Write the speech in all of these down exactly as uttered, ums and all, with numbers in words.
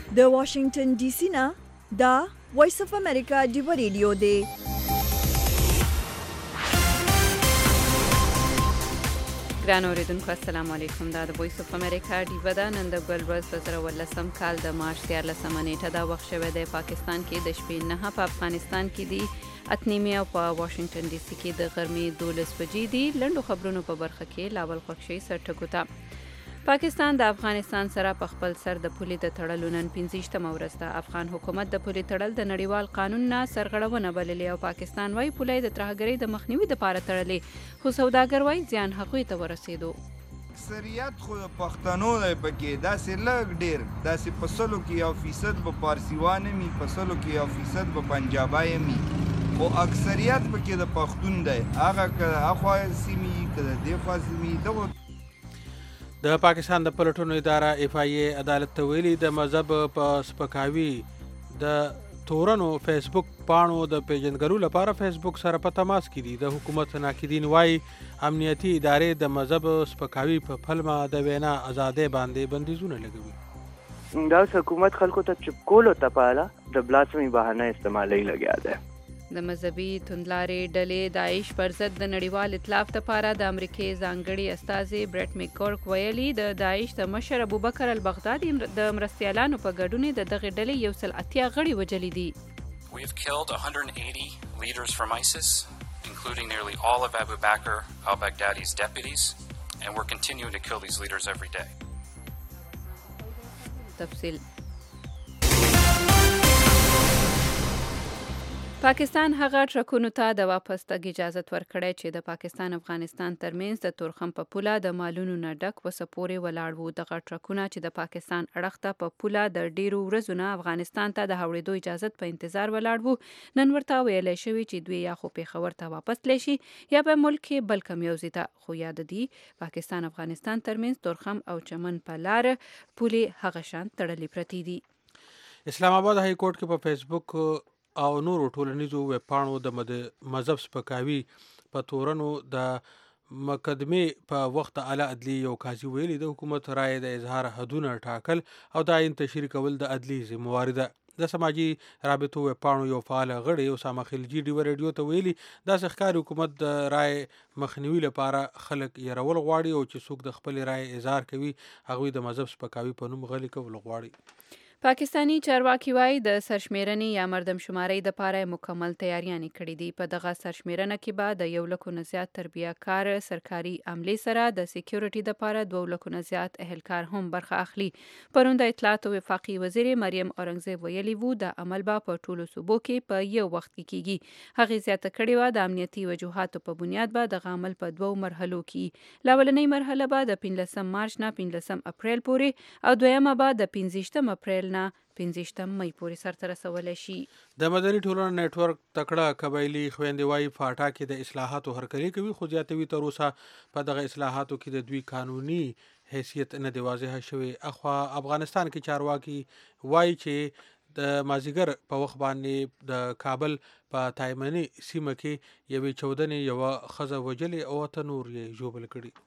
د واشنگټن ډي سي نه دا وایس اف امریکا ډیو ریډیو دی. ګران اوریدونکو السلام علیکم. دا د وایس اف امریکا ډیو ده. نن د ګل ورځ په زر ولسم کال د مارچ دیارلسمه نیټه دا وخت شوی دی. پاکستان کې د شپې نهه، په افغانستان کې دی اتنیمه او په واشنگټن ډي سي کې د غرمې دولس بجې دي. لنډو خبرونو په برخه کې لاول خوښي سرټکو ته. پاکستان د افغانستان سره په خپل سر د پولې د تړلو نن پنځه ویشتمه ورځ ده. افغان حکومت د پولې تړل د نړیوال قانون نه سرغړونه بللې او پاکستان وايي پولې د ترهګرۍ د مخنیوي لپاره تړلې، خو سوداګر وايي زیان هغوی ته ورسېدو. اکثریت خو د پښتنو دی پکې، داسې لږ ډېر، داسې په سلو کې یو فیصد به پارسیوانه وي، په سلو کې یو فیصد به پنجابی وي، خو اکثریت پکې د پښتون دی. هغه که د هخوا سیمې که د دې خوا سیمې دغو د پاکستان د پلټنو اداره اف آی ای عدالت ته ویلي د مذهب په سپکاوي د تورنو فیسبوک پاڼو د پیژندګلو لپاره فیسبوک سره په تماس کې دي. د حکومت ناقدین وایي امنیتي ادارې د مذهب سپکاوي په پلمه د وینا ازادۍ باندې بندیزونه لګوي. دا حکومت خلکو ته چپ کولو ته پاله د بلاسفمي بهانه استعمالي لګیا دی. د مذهبي توندلارې ډلې داعش پر ضد د نړیوال ائتلاف لپاره د امریکای ځانګړي استازي برټ میکورک ویلي د داعش د مشر ابوبکر البغدادي د مرستیالانو په ګډون د دغه ډلې یو سل اتیا غړي وژلي دي. We have killed one hundred eighty leaders from ISIS, including nearly all of Abu Bakr al-Baghdadi's deputies, and we're continuing to kill these leaders every day. تفصیل پاکستان هغه ټرکونو ته د واپس تګ اجازه ورکړې چې د پاکستان افغانستان ترمنځ د تورخم په پوله د مالونو نه ډک وسه پورې ولاړ وو. دغه ټرکونه چې د پاکستان اړخ ته په پوله د ډیرو ورځو نه افغانستان ته د هوړېدو اجازه په انتظار ولاړ وو، نن ورته ویلی شوي چې دوی یا خو پیښور ته واپس تللی شي یا به ملک کې بل کوم یو ځای ته. خو یاد دي پاکستان افغانستان ترمنځ تورخم او چمن په لار پولې هغه شان تړلې پرتې دي. اسلام آباد های کورټ کې په فیسبوک او نورو ټولنیزو ویب پاڼو د مذهب سپکاوي په تورنو د مقدمې په وخت اعلی عدلی یو قاضي ویلي د حکومت رایې د اظهار حدونه ټاکل او د عین تشریح کول د عدلي ذمهواري ده. د سماجي رابطو ویب پاڼو یو فعال غړی اسامه خلجي ډیو ریډیو ته ویلي داسې ښکاري حکومت د رایې مخنیوي لپاره خلک یرول غواړي او چې څوک د خپل رایې اظهار کوي هغوی د مذهب سپکاوي په نوم غلي کول غواړي. پاکستانی چارواکي وايي د سرشمیرنې یا مردم شمارۍ دپاره مکمل تیاریانې کړي دي. په دغه سرشمیرنه کې به د یو لکو نه زیات تربیه کار سرکاري عملې سره د سکیورټي دپاره دوه لکو نه زیات اهلکار هم برخه اخلي. پرون د اطلاعات او وفاقي وزیر مریم اورنګزیب ویلي وو د عمل به په ټولو صوبو کې په یو وخت کې کیږي. هغې زیاته کړې وه د امنیتي وجوهاتو په بنیاد به دغه عمل په دوو مرحلو کې، لاولنۍ مرحله به د پنځلسم مارچ نه پنځلسم اپریل پورې او دویمه به د پنځه ویشتم اپریل نه پنځه مئی پورې سرته رسولی شي. د مدني ټولنو نیټورک تکړه قبایلي خویندې وایي فاټا کې د اصلاحاتو هرکلی کوي، خو زیاتوي تر اوسه په دغه اصلاحاتو کې د دوی قانوني حیثیت نه دی واضح شوی. اخوا افغانستان کې چارواکي وایي چې د مازیګر په وخت باندې د کابل په تایمني سیمه کې یوې چودنې یوه ښځه وژلې او اته نور یې ژوبل کړي.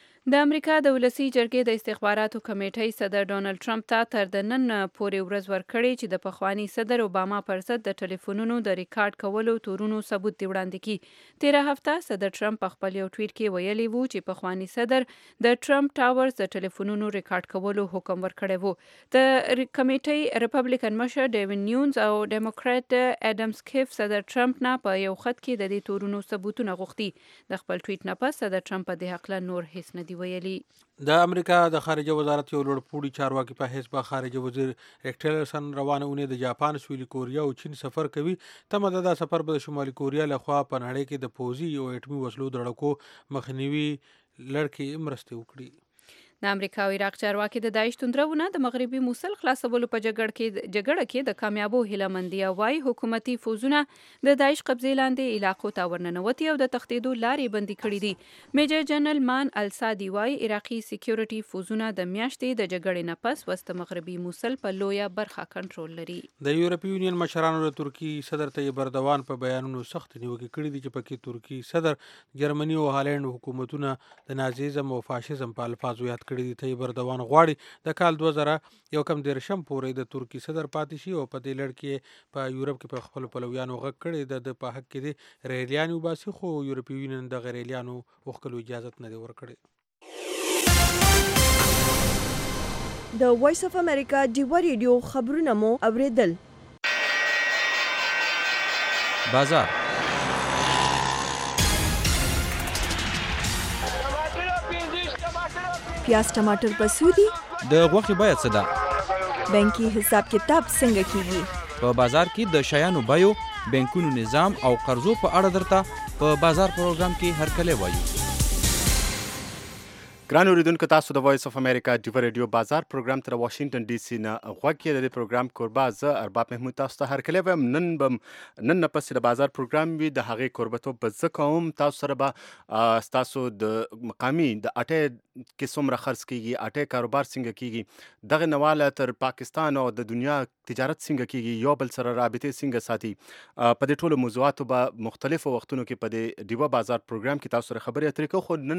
د امریکا د ولسي جرګې د استخباراتو کمیټې صدر ډونالډ ټرمپ ته تر د نن پورې ورځ ورکړې چې د پخواني صدر اوباما پر ضد د ټلیفونونو د ریکارډ کولو تورونو ثبوت دی وړاندې کړي. تیره هفته صدر ټرمپ په خپل یو ټویټ کې ویلي وو چې پخواني صدر د ټرمپ ټاورز د ټلیفونونو ریکارډ کولو حکم ورکړی وو. د کمیټې ریپبلیکن مشر ډیوین نیونز او ډیموکرات اډم سکیف صدر ټرمپ نه په یو خط کې د دې تورونو ثبوتونه غوښتي. د خپل ټویټ نه پس صدر ټرمپ په دې هکله نور هیڅ نه دی ویلي. د امریکا د خارجه وزارت یو لوړپوړي چارواکي په حیث به خارجه وزیر ریک ټیلرسن روانه اونۍ د جاپان، سویلي کوریا او چین سفر کوي. تمه ده دا سفر به د شمالي کوریا لخوا په نړۍ کې د پوځي او اټومي وسلو د ډړکو مخنیوي لړ کې مرستې وکړي. د امریکا او عراق چارواکي د داعش توندرونه د مغربي موصل خلاصولو په جګړه کې جګړه کې د کامیابو هیله مندي وایي حکومتي فوزونه د داعش قبضې لاندې علاقو ته ورننوتي او د تښتېدو لارې بندي کړي دي. میجر جنرال مان السادي وایي عراقي سکیورټي فوزونه د میاشتې د جګړې نه پس وسط مغربي موصل په لویه برخه کنټرول لري. د یورپي یونین مشرانو د ترکی صدر طیب اردوان په بیانونو سخت نیوکې کړې دي چې پکې ترکی صدر، جرمني او هالند حکومتونه د نازیزم او فاشیزم په الفاظو یاد کړی دی. طیب اردوان غواړي د کال دوه زره یو کم دېرشم پورې د ترکي صدر پاتې شي او په دې لړ کې په یورپ کې په خپلو پلویانو غږ کړی د د په حق کې د ریلیانې وباسي، خو یورپي یونین دغه ریلیانو غوښتلو اجازت نه دی ورکړی. د وایس اف امریکا ډیوه ریډیو خبرونه مو اوریدل. بازار پیاز ټماټر په سودی د غوښې بیه څه ده؟ بانکي حساب کتاب څنګه کیږي؟ په بازار کې د شیانو بیو، بانکونو نظام او قرضو په اړه درته په بازار پروګرام کې هرکلی وایو. ګران اوریدونکو، تاسو د وایس اف امریکا ډیوه ریډیو بازار پروګرام تر واشنگټن ډي سي نه غوږ کې د دې پروګرام کوربه زه ارباب محمود تاسو ته هرکلی وایم. نن به نن نه پسې د بازار پروګرام وي، د هغې کوربتوب به زه کوم. تاسو سره به ستاسو د مقامي د اټۍ کې څومره خرڅ کیږي، اټۍ کاروبار څنګه کیږي، دغه نواله تر پاکستان او د دنیا تجارت څنګه کیږي، یو بل سره رابطې څنګه ساتي، په دې ټولو موضوعاتو به مختلفو وختونو کې په دې ډیوه بازار پروګرام کې تاسو سره خبرې اترې کوو. خو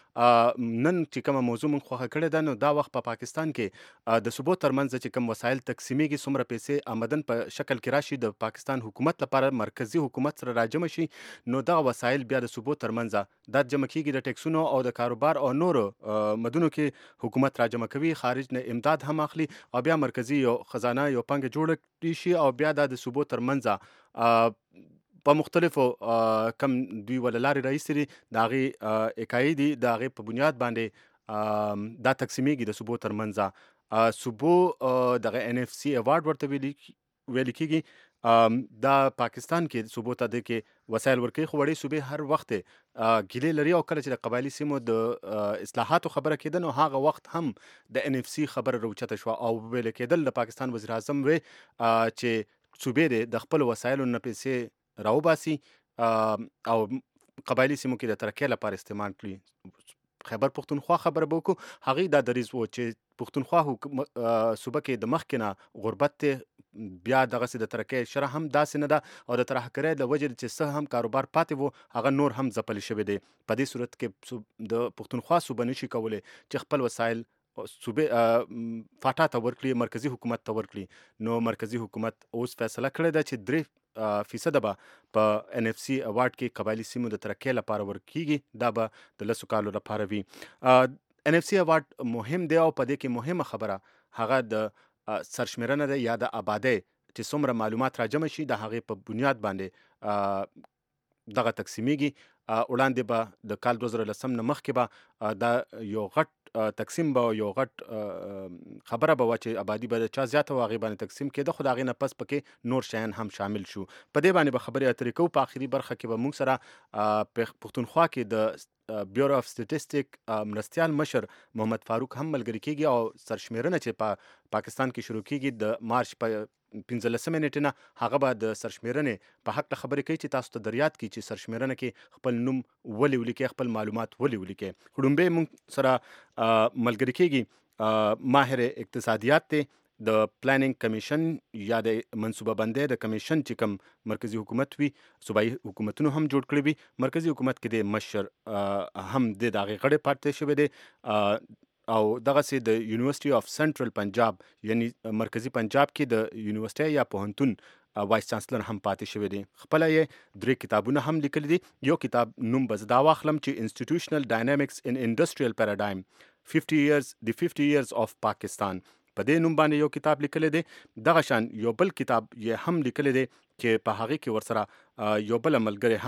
نن نن چې کومه موضوع موږ خوښه کړې ده، نو دا وخت په پا پاکستان کې د صوبو ترمنځ چې کوم وسایل تقسیمیږي، څومره پیسې آمدن په شکل کې راشي د پاکستان حکومت لپاره مرکزی حکومت سره راجمع شي، نو دغه وسایل بیا د صوبو ترمنځ دا جمع کیږي د ټیکسونو او د کاروبار او نورو مدونو کې حکومت راجمع کوي، خارج نه امداد هم اخلي او بیا مرکزی یو خزانه یو پانګه جوړ شي او بیا دا د صوبو ترمنځ په مختلفو کم دوی وللارې رئیس دي د هغې اکایي دي، د هغې په بنیاد باندې دا تقسیمیږي د صوبو ترمنځ. صوبو دغه ان اف سی ایوارډ ورته ویل کیږي. دا پاکستان کې صوبو ته د کې وسایل ورکوي، خو وړې صوبې هر وخت ګیلې لري او کله چې د قبایلي سیمو د اصلاحاتو خبره کېده، نو هغه وخت هم د ان اف سی خبره راوچته شوه او ویل کېدل د پاکستان وزیر اعظم وی چې صوبې د خپلو وسایلو نه پیسې راوباسي او قبایلي سیمو کې د ترقۍ لپاره استعمال کړي. خیبر پښتونخوا خبره به وکړو، هغوی دا دریځ و چې پښتونخوا صوبه کې د مخکې نه غربت دی، بیا دغسې د ترقۍ شرح هم داسې نه ده او د ترهګرۍ له وجې چې څه هم کاروبار پاتې و هغه نور هم ځپلی شوی دی. په دې صورت کې د پښتونخوا صوبه نشي کولی چې خپل وسایل صوبې فاټا ته ورکړي، مرکزی حکومت ته ورکړي. نو مرکزی حکومت اوس فیصله کړې ده چې درې فیصده به په ان اف سی ایوارډ کې قبایلي سیمو د ترقۍ لپاره ورکیږي، دا به د لسو کالو لپاره وي. ان اف سی ایوارډ مهم دی او په دې کې مهمه خبره هغه د سرشمېرنه ده یا د آبادۍ چې څومره معلومات راجمع شي د هغې په بنیاد باندې دغه تقسیمیږي. وړاندې به د کال دوه زره لسم نه مخکې به دا یو غټ تقسیم به یو غټ خبره به وه چې آبادي به د چا زیاته وه هغې باندې تقسیم کېده، خو د هغې نه پس پکې نور شیان هم شامل شو. په دې باندې به خبرې اترې کوو. په آخري برخه کې به موږ سره پښتونخوا کې د بیورو اف سټیټسټیک مرستیال مشر محمد فاروق هم ملګري کېږي او سرشمېرنه چې په پاکستان کې شروع کېږي د مارچ په پنځلسمې نیټې نه، هغه به د سرشمېرنې په حق خبرې کوي چې تاسو ته در یاد کړي چې سرشمېرنه کې خپل نوم ولې ولیکئ، خپل معلومات ولې ولیکئ. لومړی موږ سره ملګري کېږي ماهر اقتصادیات دی، د پلانینګ کمیشن یا د منصوبه بندۍ د کمیشن چې کوم مرکزی حکومت وي، صوبایي حکومتونو هم جوړ کړي وي، مرکزی حکومت کې د مشر هم د هغې غړی پاتې شوی دی او دغسې د یونیورسټي اف سنټرل پنجاب یعنی مرکزی پنجاب کې د یونیورسټۍ یا پوهنتون وایس چانسلر هم پاتې شوی دی. خپله یې درې کتابونه هم لیکلي دي. یو کتاب نوم به زه دا واخلم چې انسټیټیوشنل ډاینامیکس ان انډسټریل پیراډایم ففټي ایرز د ففټي ایرز اف پاکستان، په دې نوم باندې یو کتاب لیکلی دی. دغه شان یو بل کتاب یې هم لیکلی دی چې په هغې کې ورسره یو بل ملګری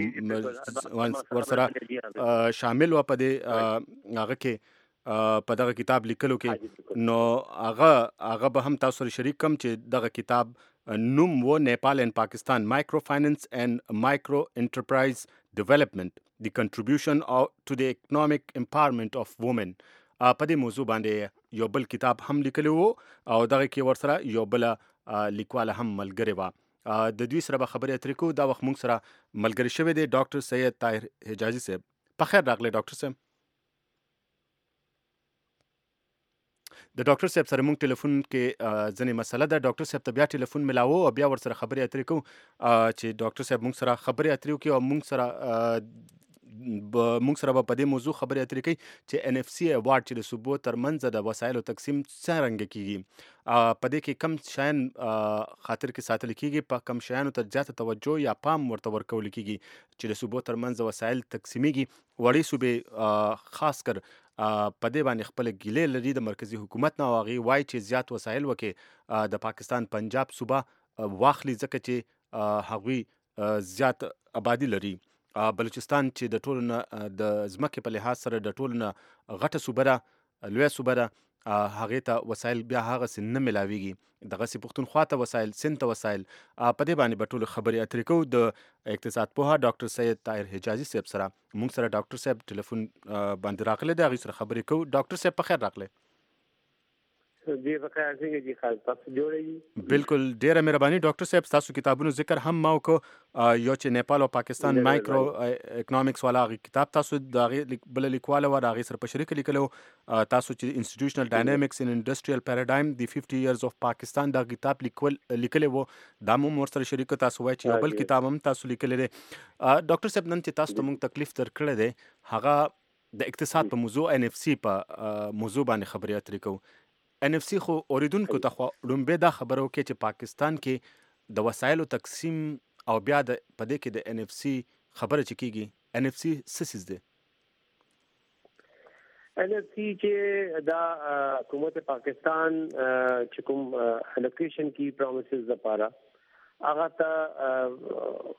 هم ورسره شامل و په دې هغه کې په دغه کتاب لیکلو کې. نو هغه هغه به هم تاسو سره شریک کم چې دغه کتاب نوم و نیپال اینڈ پاکستان مایکرو فاینانس اینڈ مایکرو انټرپرایز ډیولپمنٹ دی کنټریبیوشن ټو دی اکنامک امپاورمنٹ اف وومن. په دې موضوع باندې یو بل کتاب هم لیکلی و او دغه کې ورسره یو بله لیکواله هم ملګرې وه. د دوی سره به خبرې اترې کوو. دا وخت موږ سره ملګری شوی دی ډاکټر سید طاهر حجازي صاحب. په خیر راغلی ډاکټر صاحب. د ډاکټر صاحب سره موږ ټلیفون کې ځینې مسله ده، ډاکټر صاحب ته بیا ټلیفون ملاوو او بیا ورسره خبرې اترې کوو چې ډاکټر صاحب موږ سره خبرې اترې وکړي او موږ سره موږ سره په دې موضوع خبرې اترې کوي چې ان اف سی ایوارډ چې د صوبو ترمنځ د وسایلو تقسیم څرنګه کیږي، په دې کې کم شیان خاطر کې ساتل کیږي، په کم شیانو ته زیاته توجه یا پام ورته ورکول کیږي چې د صوبو ترمنځ وسایل تقسیمیږي. وړې صوبې خاص کر په دې باندې خپل ګیلې لري د مرکزی حکومت نه، او هغې وایي چې زیات وسایل وکې د پاکستان پنجاب صوبه واخلي ځکه چې هغوی زیات آبادی لري. بلوچستان چې د ټولو نه د ځمکې په لحاظ سره د ټولو نه غټه صوبه ده، لویه صوبه ده، هغې ته وسایل بیا هغسې نه میلاویږي. دغسې پښتونخوا ته وسایل، سند ته وسایل، په دې باندې به ټولو خبرې اترې کوو د اقتصاد پوهه ډاکټر سید طاهر حجازي صاحب سره. موږ سره ډاکټر صاحب ټلیفون باندې راغلی دی، هغې سره خبرې کوو. ډاکټر صاحب په خیر راغلی. جی بخیر څنګه جی خالص تاسو جوړی؟ بالکل ډیره مهرباني ډاکټر صاحب، تاسو کتابونو ذکر هم ما وکړو، یو چې نیپال او پاکستان مایکرو اکنامکس والا کتاب تاسو د هغې بله لیکواله وه، د هغې سره په شریکه لیکلی و. تاسو چې انسټیټیوشنل ډاینامیکس ان انډسټریل پیراډایم دی ففټي ایرز اف پاکستان دا کتاب لیکل لیکلی و، دا هم ورسره شریک. تاسو وایي چې یو بل کتاب هم تاسو لیکلی دی. ډاکټر صاحب نن چې تاسو ته موږ تکلیف درکړی دی هغه د اقتصاد په موضوع ان اف سی په موضوع باندې خبرې اترې کوو. ان اف سی خو اوریدونکو ته خو لومبې دا خبره وکړي چې پاکستان کې د وسایلو تقسیم او بیا د په دې کې د ان اف سی خبره چې کیږي، ان اف سی څه څیز دی؟ ان اف سی چې دا حکومت پاکستان چې کوم الوکیشن کی پرومسز لپاره هغه ته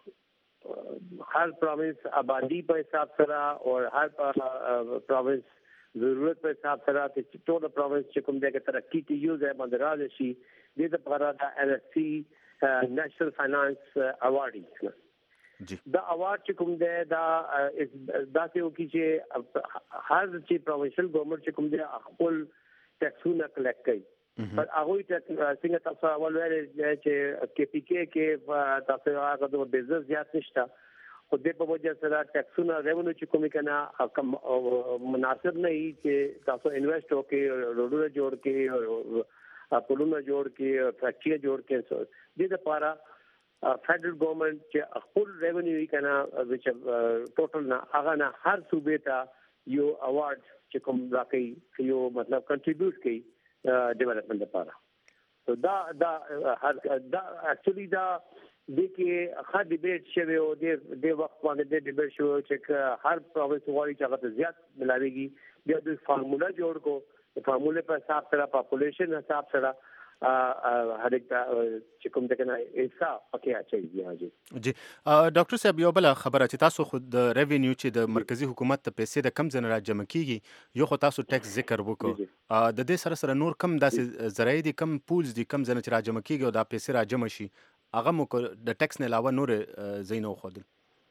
هر پرومس آبادی په حساب سره او هر پرومس ضرورت په حساب سره چې ټول پروینس چې کوم دغه ترقی کې یو ځای باندې راځي شي، د دې لپاره د ان اف سی نېشنل فاینانس اوارډ جی دا اوارډ چې کوم دی دا دا ته وکړي چې هر چې پروینشل ګورنمنت چې کوم دی خپل ټیکسونه کلیکټ کوي، پر هغه څنګه تاسو اول ویل چې کې پی کې کې تاسو هغه د بزنس زیات نشته، خو دې په وجه سره ټیکسونه ریونیو چې کومې کنه مناسب نه وي چې تاسو انویسټ وکړئ، روډونه جوړ کړئ، پلونه جوړ کړئ، فیکټري جوړ کړئ. دې لپاره فیډرل ګورنمنت چې خپل ریونیو یې کنه چې ټوټل نه هغه نه هر صوبې ته یو اوارډ چې کوم راکړي، یو مطلب کنټریبیوټ کوي ډیولپمنٹ لپاره. دا دا دا اکچولی دا د کې ښه ډیبیټ شوی او د وخت باندې د ډیبیټ شو چې هر پروینس غواړي چې هغه زیات ملاویږي، بیا د فارمولا جوړ کو، د فارموله په حساب سره پاپولیشن حساب سره هر ایک چې کوم دغه ایسا پکې اچي. جی جی ډاکټر صاحب، یو بل خبره چې تاسو خود د ریوینیو چې د مرکزی حکومت ته پیسې د کم ځای را جمع کیږي، یو خو تاسو ټیکس ذکر وکړو، د دې سره سره نور کم داسې ذرایع دي، کم پولز دي، کم ځای چې را جمع کیږي او دا پیسې را جمع شي، هغه مو د ټیکس نه علاوه نور ځای نه وښودل؟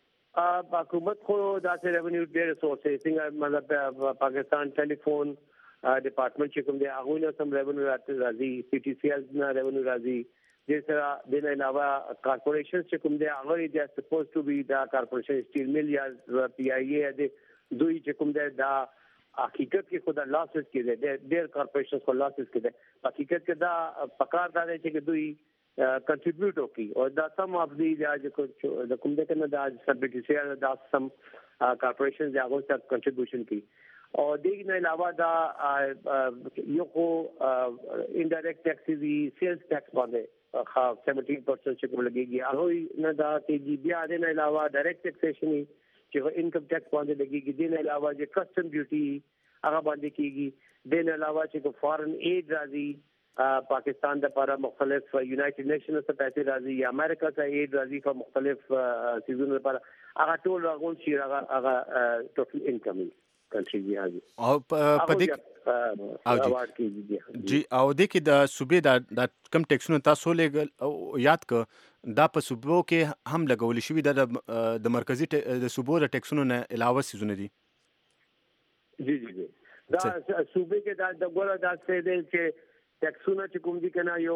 حکومت خو داسې ریونیو ډېر سورسز څنګه مطلب پاکستان ټلیفون ډپارټمنټ چې کوم دی هغه نه سم ریونیو راځي، پی ټی سی ایل نه ریونیو راځي، دې سره د نه علاوه کارپوریشن چې کوم دی هغه یې سپوز ټو بی دا کارپوریشن سټیل مل یا پی آی اے د دوی چې کوم دی دا حقیقت کې خود لاسز کې دی، ډېر کارپوریشن خو لاسز کې دی. حقیقت کې دا پکار دا دی چې دوی کنټریبیوټ وکړي او دا سم اف دی د کوم دی کنه دا سب پی ټی سی ایل دا سم کارپوریشن دی هغه ته کنټریبیوشن کوي. او دې نه علاوه دا یو خو انډایرکټ ټیکس دی، سیلز ټیکس باندې خا سیونټین پرسنټ چې کوم لګيږي، هغه نه دا تیږي. بیا دې نه علاوه ډایرکټ ټیکسیشن چې انکم ټیکس باندې لګيږي، دې نه علاوه چې کسٹم ډیوټي هغه باندې کیږي، دې نه علاوه چې فارن ایډ راځي پاکستان د لپاره مختلف یونایټډ نیشنز ته پیسې راځي یا امریکا ته ایډ راځي په مختلف سیزونونو لپاره، هغه ټول راغون شي هغه ټوټل انکم کنټری دی. او په دې او جی او دې کې د صوبې د کم ټیکسونو تاسو لګل یاد ک دا په صوبو کې هم لګول شوی د مرکزی د صوبو د ټیکسونو نه علاوه سيزونه دي. جی جی جی دا صوبې کې دا د ګوره دا څه دی چې ټیکسونه چې کوم دي کنه یو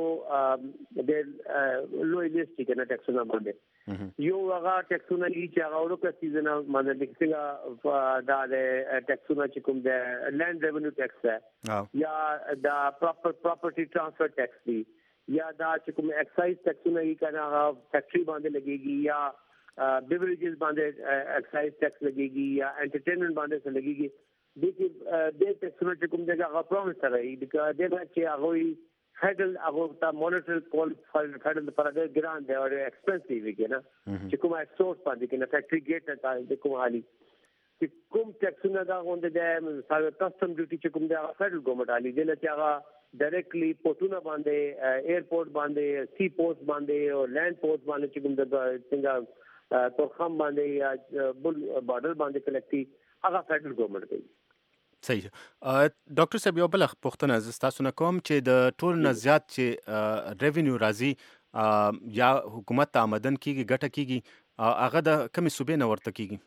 د لوی لیست کې نه ټیکسونه باندې یو هغه ټیکسونه چې هغه ورکه سیزنه باندې څنګه دا د ټیکسونه چې کوم د لینډ ریونیو ټیکس ده یا دا پراپر پراپرټي ټرانسفر ټیکس دی یا دا چې کوم ایکسایز ټیکسونه یې کنه هغه فیکټری باندې لګيږي یا بیوریجز باندې ایکسایز ټیکس لګيږي یا انټرټینمنټ باندې څه لګيږي د کې د ټیکسونو چې کوم دغه هغه پرومس سره ای د دغه چې هغه فیډرل هغه تا مونیټر کول فیډرل لپاره ډېر ګران دی او ایکسپنسیو وي کنه چې کومه سورس باندې کنه فیکټری ګیټ ته د کوم حالي چې کوم ټیکسونه دا غونډه د ساوي کسٹم ډیوټي چې کوم دا فیډرل ګورنمنت علي د لته هغه ډایرکټلی پورتونه باندې ایرپورټ باندې سی پوسټ باندې او لینډ پوسټ باندې چې کوم د څنګه تورخم باندې یا بل بارډر باندې کلکټي هغه فیډرل ګورنمنت کوي. صحیح. ډاکټر صاحب یو بل پوښتنه ز تاسو نه کوم چې د ټول نه زیات چې ریونیو راځي یا حکومت ته آمدن کیږي ګټه کیږي هغه د کومې صوبې نه ورته کیږي؟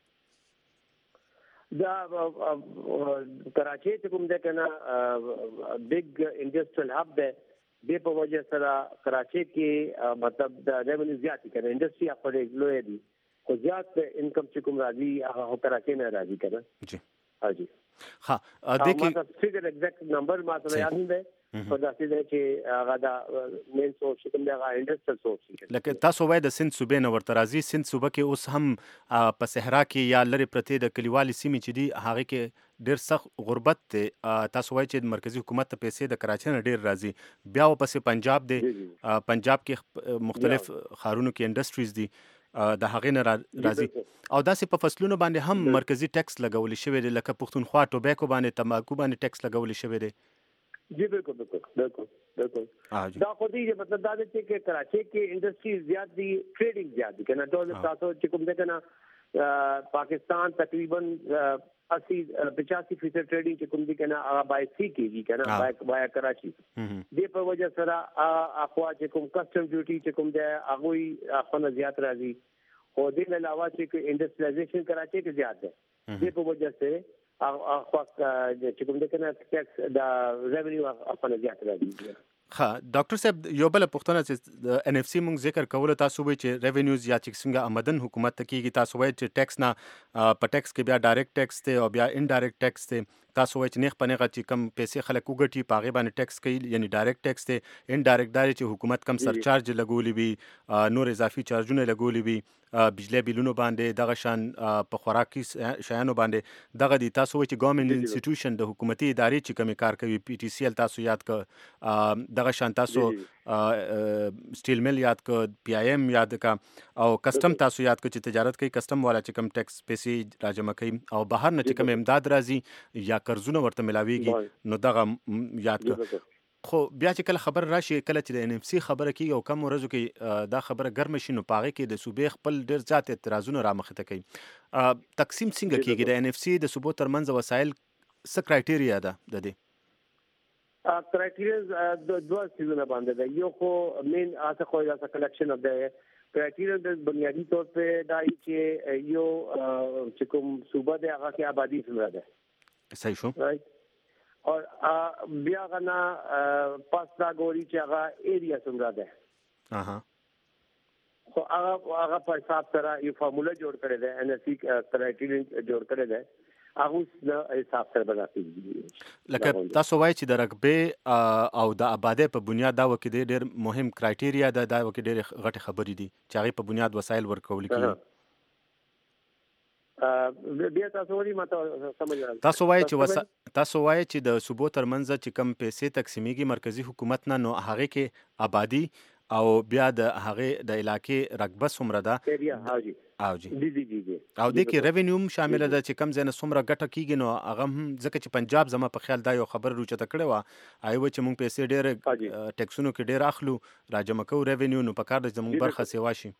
دا کراچي ته کوم ده کنه بیگ انډستریل هب ده د په وجه سره کراچي کې مطلب د ریونیو زیات کړي انډستری خپل لوی دي خو زیات انکم چې کوم راځي هغه کراچي نه راځي کنه. جی ها جی ها د کې فیګر ایگزیکټ نمبر ما ته یاد نه ده په داسې ده چې هغه دا مین سورس کوم دی هغه انډستریل سورس لکه تاسو وایي د سند صوبې نه ورته راځي سند صوبه کې اوس هم په صحرا کې یا لري پرتې د کلیوالي سیمې چې دي هغه کې ډېر سخت غربت دی. تاسو وایي چې مرکزی حکومت ته پیسې د کراچۍ نه ډېر راځي بیا ورپسې پنجاب دی پنجاب کې مختلف ښارونو کې انډسټریز دي د هغې نه راځي او داسې په فصلونو باندې هم مرکزي ټیکس لګولی شوی دی لکه پښتونخوا ټوبیکو باندې تمباکو باندې ټیکس لګولی شوی دی. جی بالکل بالکل بالکل بالکل دا خو دې مطلب دا دی چې کراچۍ کې انډسټری زیات دي ټریډینګ زیات دي کنه ټول تاسو چې کوم ده کنه پاکستان تقریبا اسی پچاسی فیصد ټریډینګ چې کوم دي کنه هغه بای سی کېږي کنه بای بای کراچي دې په وجه سره اخوا چې کوم کسٹم ډیوټي چې کوم ده هغه خپل زیات راځي او دې علاوه چې انډستریالایزیشن کراچي کې زیات ده دې په وجه سره اخوا چې کوم ده کنه ټیکس دا ریونیو خپل زیات راځي. ها ډاکټر صاحب یو بل پوښتنه چې د ان اف سی مونږ ذکر کوله تاسو وایي چې ریونیوز یا چې څنګه آمدن حکومت ته کیږي تاسو وایي چې ټیکس نه په ټیکس کې بیا ډایرکټ ټیکس ته او بیا انډایرکټ ټیکس ته تاسو وایي چې نیغ په نیغه چې کم پیسې خلک وګټي په هغې باندې ټیکس کوي یعنی ډایرکټ ټیکس ته انډایرکټ دا چې حکومت کم سرچارج لګولی وي نور اضافي چارجونه لګولی وي بجلی بیلونو باندې دغه شان په خوراکي شیانو باندې دغه دي تاسو وایي چې ګورنمنت انسټیټیوشن د حکومتي ادارې چې کومې کار کوي پی ټي سی ایل تاسو یاد که دغه شان تاسو سټیل مل یاد که پی آی ایم یاد که او کسٹم تاسو یاد که چې تجارت کوي کسٹم والا چې کم ټیکس پیسې راجمع کوي او بهر نه چې کم امداد راځي یا قرضونه ورته ملاویږي نو دغه یاد که خو بیا چې کله خبر راشي کله چې د ان اف سی خبره کیږي او کم ورځو کې دا خبره ګرمه شي نو په هغې کې د صوبې خپل ډېر زیات اعتراضونه رامخې ته کوي. تقسیم څنګه کیږي د ان اف سی د صوبو ترمنځ وسایل څه کرایټیریا ده د دې؟ کرایټیریا د دوه څیزونه باندې ده یو خو مین اسه خو دا کلیکشن اف د کرایټیریا د بنیادی طور په دا چې یو چې کوم صوبه ده هغه کې آبادی څومره ده صحیح شو اور بیا غنا پاس دا ګوري چې هغه ایریا څومره ده اها خو هغه هغه په حساب سره یو فارمولا جوړ کړی دی ان اف سی کرایټیریا جوړ کړی دی هغه د حساب سره بدلېږي. لکه تاسو وایي چې د رقبې او د آبادۍ په بنیاد دا وکړي ډېر مهم کرایټیریا ده دا وکړي ډېرې غټې خبرې دي چې هغې په بنیاد وسایل ورکول کېږي. بیا تاسو وایي ما ته سمجھ راځي تاسو وایي چې تاسو وایي چې د صوبو ترمنځ چې کم پیسې تقسیمیږي مرکزی حکومت نه نو هغې کې آبادی او بیا د هغې د علاقې رقبه څومره ده او جی او جی جی جی جی او دې کې ریونیو هم شامله ده چې کم ځای نه څومره ګټه کیږي نو هغه هم ځکه چې پنجاب زما په خیال دا یو خبره روچته کړې وه هغې وایي چې مونږ پیسې ډېرې ټیکسونو کې ډېر اخلو راجمع کوو ریونیو نو په کار ده چې زموږ برخه سیوا شي.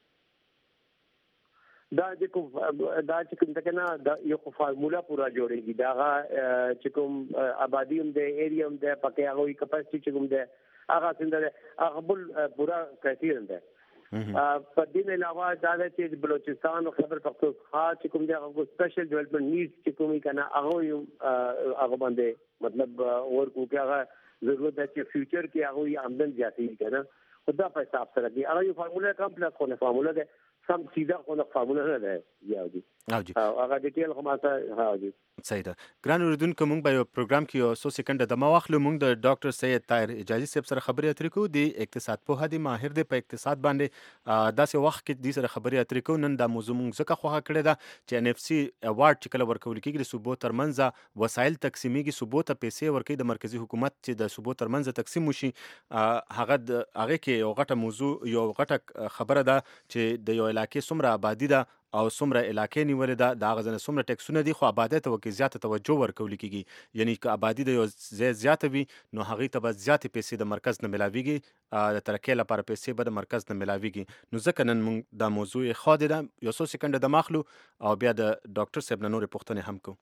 دا چې کوم دا چې کوم څنګه نه دا یو فارمولا پورا جوړېږي دا هغه چې کوم آبادی هم د ایریا هم د پکې هغه کپاسټي چې کوم د هغه څنګه هغه بل پورا کرایټیریا ده. په دې علاوه دا چې بلوچستان او خیبر پختونخوا چې کوم د هغه سپیشل ډیولپمنٹ نیډز چې کومې کنه هغه هغه باندې مطلب ورکو کې هغه ضرورت ده چې فیوچر کې هغه آمدن زیاتې کنه خدا په حساب سره دی هغه یو فارمولا کمپلیکس خو نه فارمولا ده سم سیده خو نه فارموله نه ده یا دي او جی هغه ډیټیل خو ماته ها دي صحیح ده ګران اوریدونکو موږ به یو پروګرام کې یو څو سکند د ما واخلو موږ د ډاکټر سید طاهر اجازي صاحب سره خبرې اترې کوو د اقتصاد پوه دی ماهر دی په اقتصاد باندې داسې وخت کې د سره خبرې اترې کوو نن دا موضوع موږ ځکه خوښه کړې ده چې ان اف سي ایوارډ چې کله ورکول کېږي د صوبو ترمنځ وسایل تقسیمیږي صوبو ته پیسې ورکوي د مرکزی حکومت چې د صوبو ترمنځ تقسیم وشي هغه د هغه کې یو غټه موضوع یو غټه خبره ده چې د یو علاقې څومره آبادی ده او څومره علاقې نیولې ده د هغه ځنه څومره ټیکسونه دي خو آبادۍ ته ورکې زیاته توجه ورکول کېږي یعنی که آبادي د یو ځای زیاته وي نو هغې ته به زیاتې پیسې د مرکز نه میلاویږي د ترقۍ لپاره پیسې به د مرکز نه میلاویږي نو ځکه نن موږ دا موضوع یې ښه دی ده یو څو سکنډه د ماخلو او بیا د ډاکټر صاحب نه نورې پوښتنې هم کوو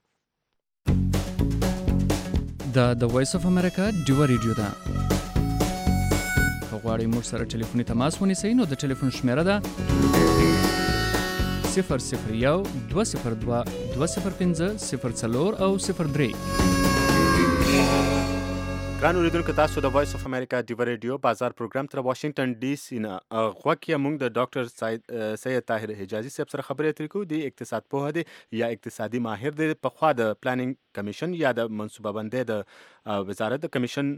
دا د وایس اف امریکا ډیوه ریډیو ده که غواړئ موږ سره ټلیفوني تماس ونیسئ نو د ټلیفون شمیره ده صفر صفر یو دوه صفر دوه دوه صفر پنځه صفر څلور او صفر درې ګران اوریدونکو تاسو د وایس اف امریکا ډیوه ریډیو بازار پروګرام تر واشنگټن ډي سي نه غوږ کې موږ د ډاکټر سید طاهر حجازي صاحب سره خبرې اترې کوو د اقتصاد پوه دی یا اقتصادي ماهر دی پخوا د پلانینګ کمیشن یا د منصوبه بندۍ د وزارت د کمیشن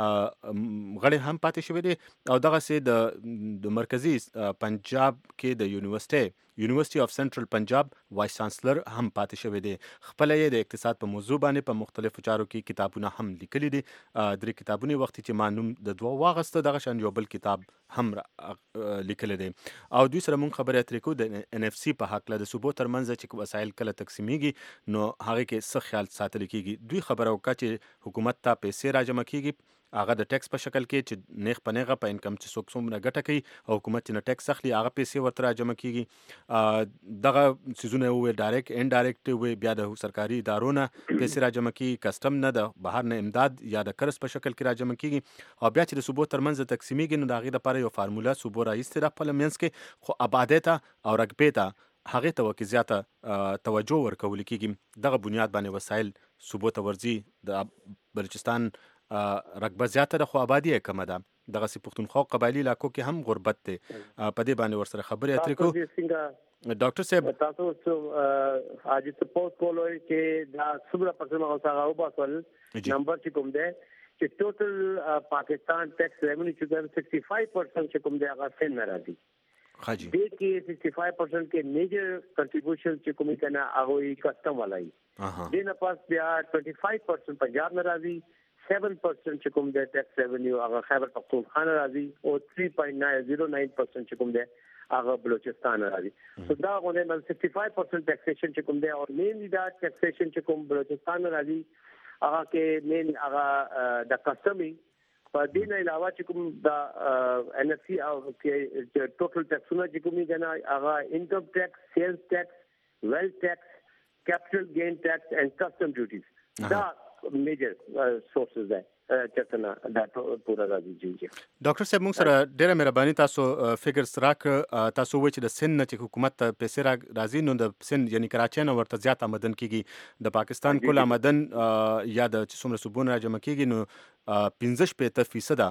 غړي هم پاتې شوی دی او دغسې د مرکزی پنجاب کې د یونیورسټۍ یونیورسټي اف سنټرل پنجاب وایس چانسلر هم پاتې شوی دی خپله یې د اقتصاد په موضوع باندې په مختلفو چارو کې کتابونه هم لیکلي دي درې کتابونه وخت چې ما نوم د دوه واغسته دغه شان یو بل کتاب هم لیکلی دی او دوی سره مونږ خبرې اترې کوو د ان اف سي په هکله د صوبو ترمنځ چې وسایل کله تقسیمیږي نو هغې کې څه خیال ساتلی کېږي دوی خبره وکړه چې حکومت ته پیسې راجمع کېږي هغه د ټیکس په شکل کې چې نیغ په نیغه په انکم چې څوک څومره ګټه کوي او حکومت چې نه ټیکس اخلي هغه پیسې ورته راجمع کېږي دغه څیزونه وویل ډایرکټ ان ډایرکټ وي بیا د سرکاري ادارو نه پیسې راجمع کېږي کسټم نه د بهر نه امداد یا د قرض په شکل کې راجمع کېږي او بیا چې د صوبو ترمنځ تقسیمیږي نو د هغې دپاره یو فارموله صوبو راایستې ده خپله منځ کې خو آبادۍ ته او رقبې ته هغې ته وکې زیاته توجه ورکول کېږي دغه بنیاد باندې وسایل صوبو ته ورځي د بلوچستان رقبه زیاته ده خو آبادي یې کمه ده دغسې پښتونخوا قبایلي علاقو کې هم غربت دی په دې باندې ورسره خبرې اترې کوو ډاکټر صاحب تاسو اج سپوز کولای چې دا څومره پرسنټ هغه وباسل نمبر چې کوم دی چې ټوټل پاکستان ټیکس ریونیو چې کوم سکسٹی فائیو پرسنٹ چې کوم دی هغه سین نه راځي خاجي دې کې سکسٹی فائیو پرسنٹ کې میجر کنټریبیوشن چې کوم کنه هغه کسٹم ولای دې نه پاس بیا ټوئنٹی فائیو پرسنٹ پنجاب نه راځي seven percent چې کوم د ټیکس ریونیو هغه خیبر پختونخوا راځي او three point nine zero nine percent چې کوم دی هغه بلوچستان راځي سو دا غوډه مل sixty five percent ټیکسیشن چې کوم دی او مینلی دا ټیکسیشن چې کوم بلوچستان راځي هغه کې مین هغه د کسټمي په دې نه علاوه چې کوم د ان اف سی او کې ټوټل ټیکسونه چې کومي کنه هغه انکم ټیکس سیلز ټیکس ویلث ټیکس کیپټل گین ټیکس اینڈ کسٹم ډیوټیز دا میجر سورسز ده چې څنګه دا پورا راځي ډاکټر صاحب موږ سره ډیره مهرباني تاسو فګرز راک تاسو وایي چې د سن نه چې حکومت ته پیسې راځي نو د سن یعنی کراچۍ نه ورته زیات آمدن کېږي د پاکستان کل آمدن یا د چې څومره صوبونه راجمع کېږي نو پنځه شپېته فیصده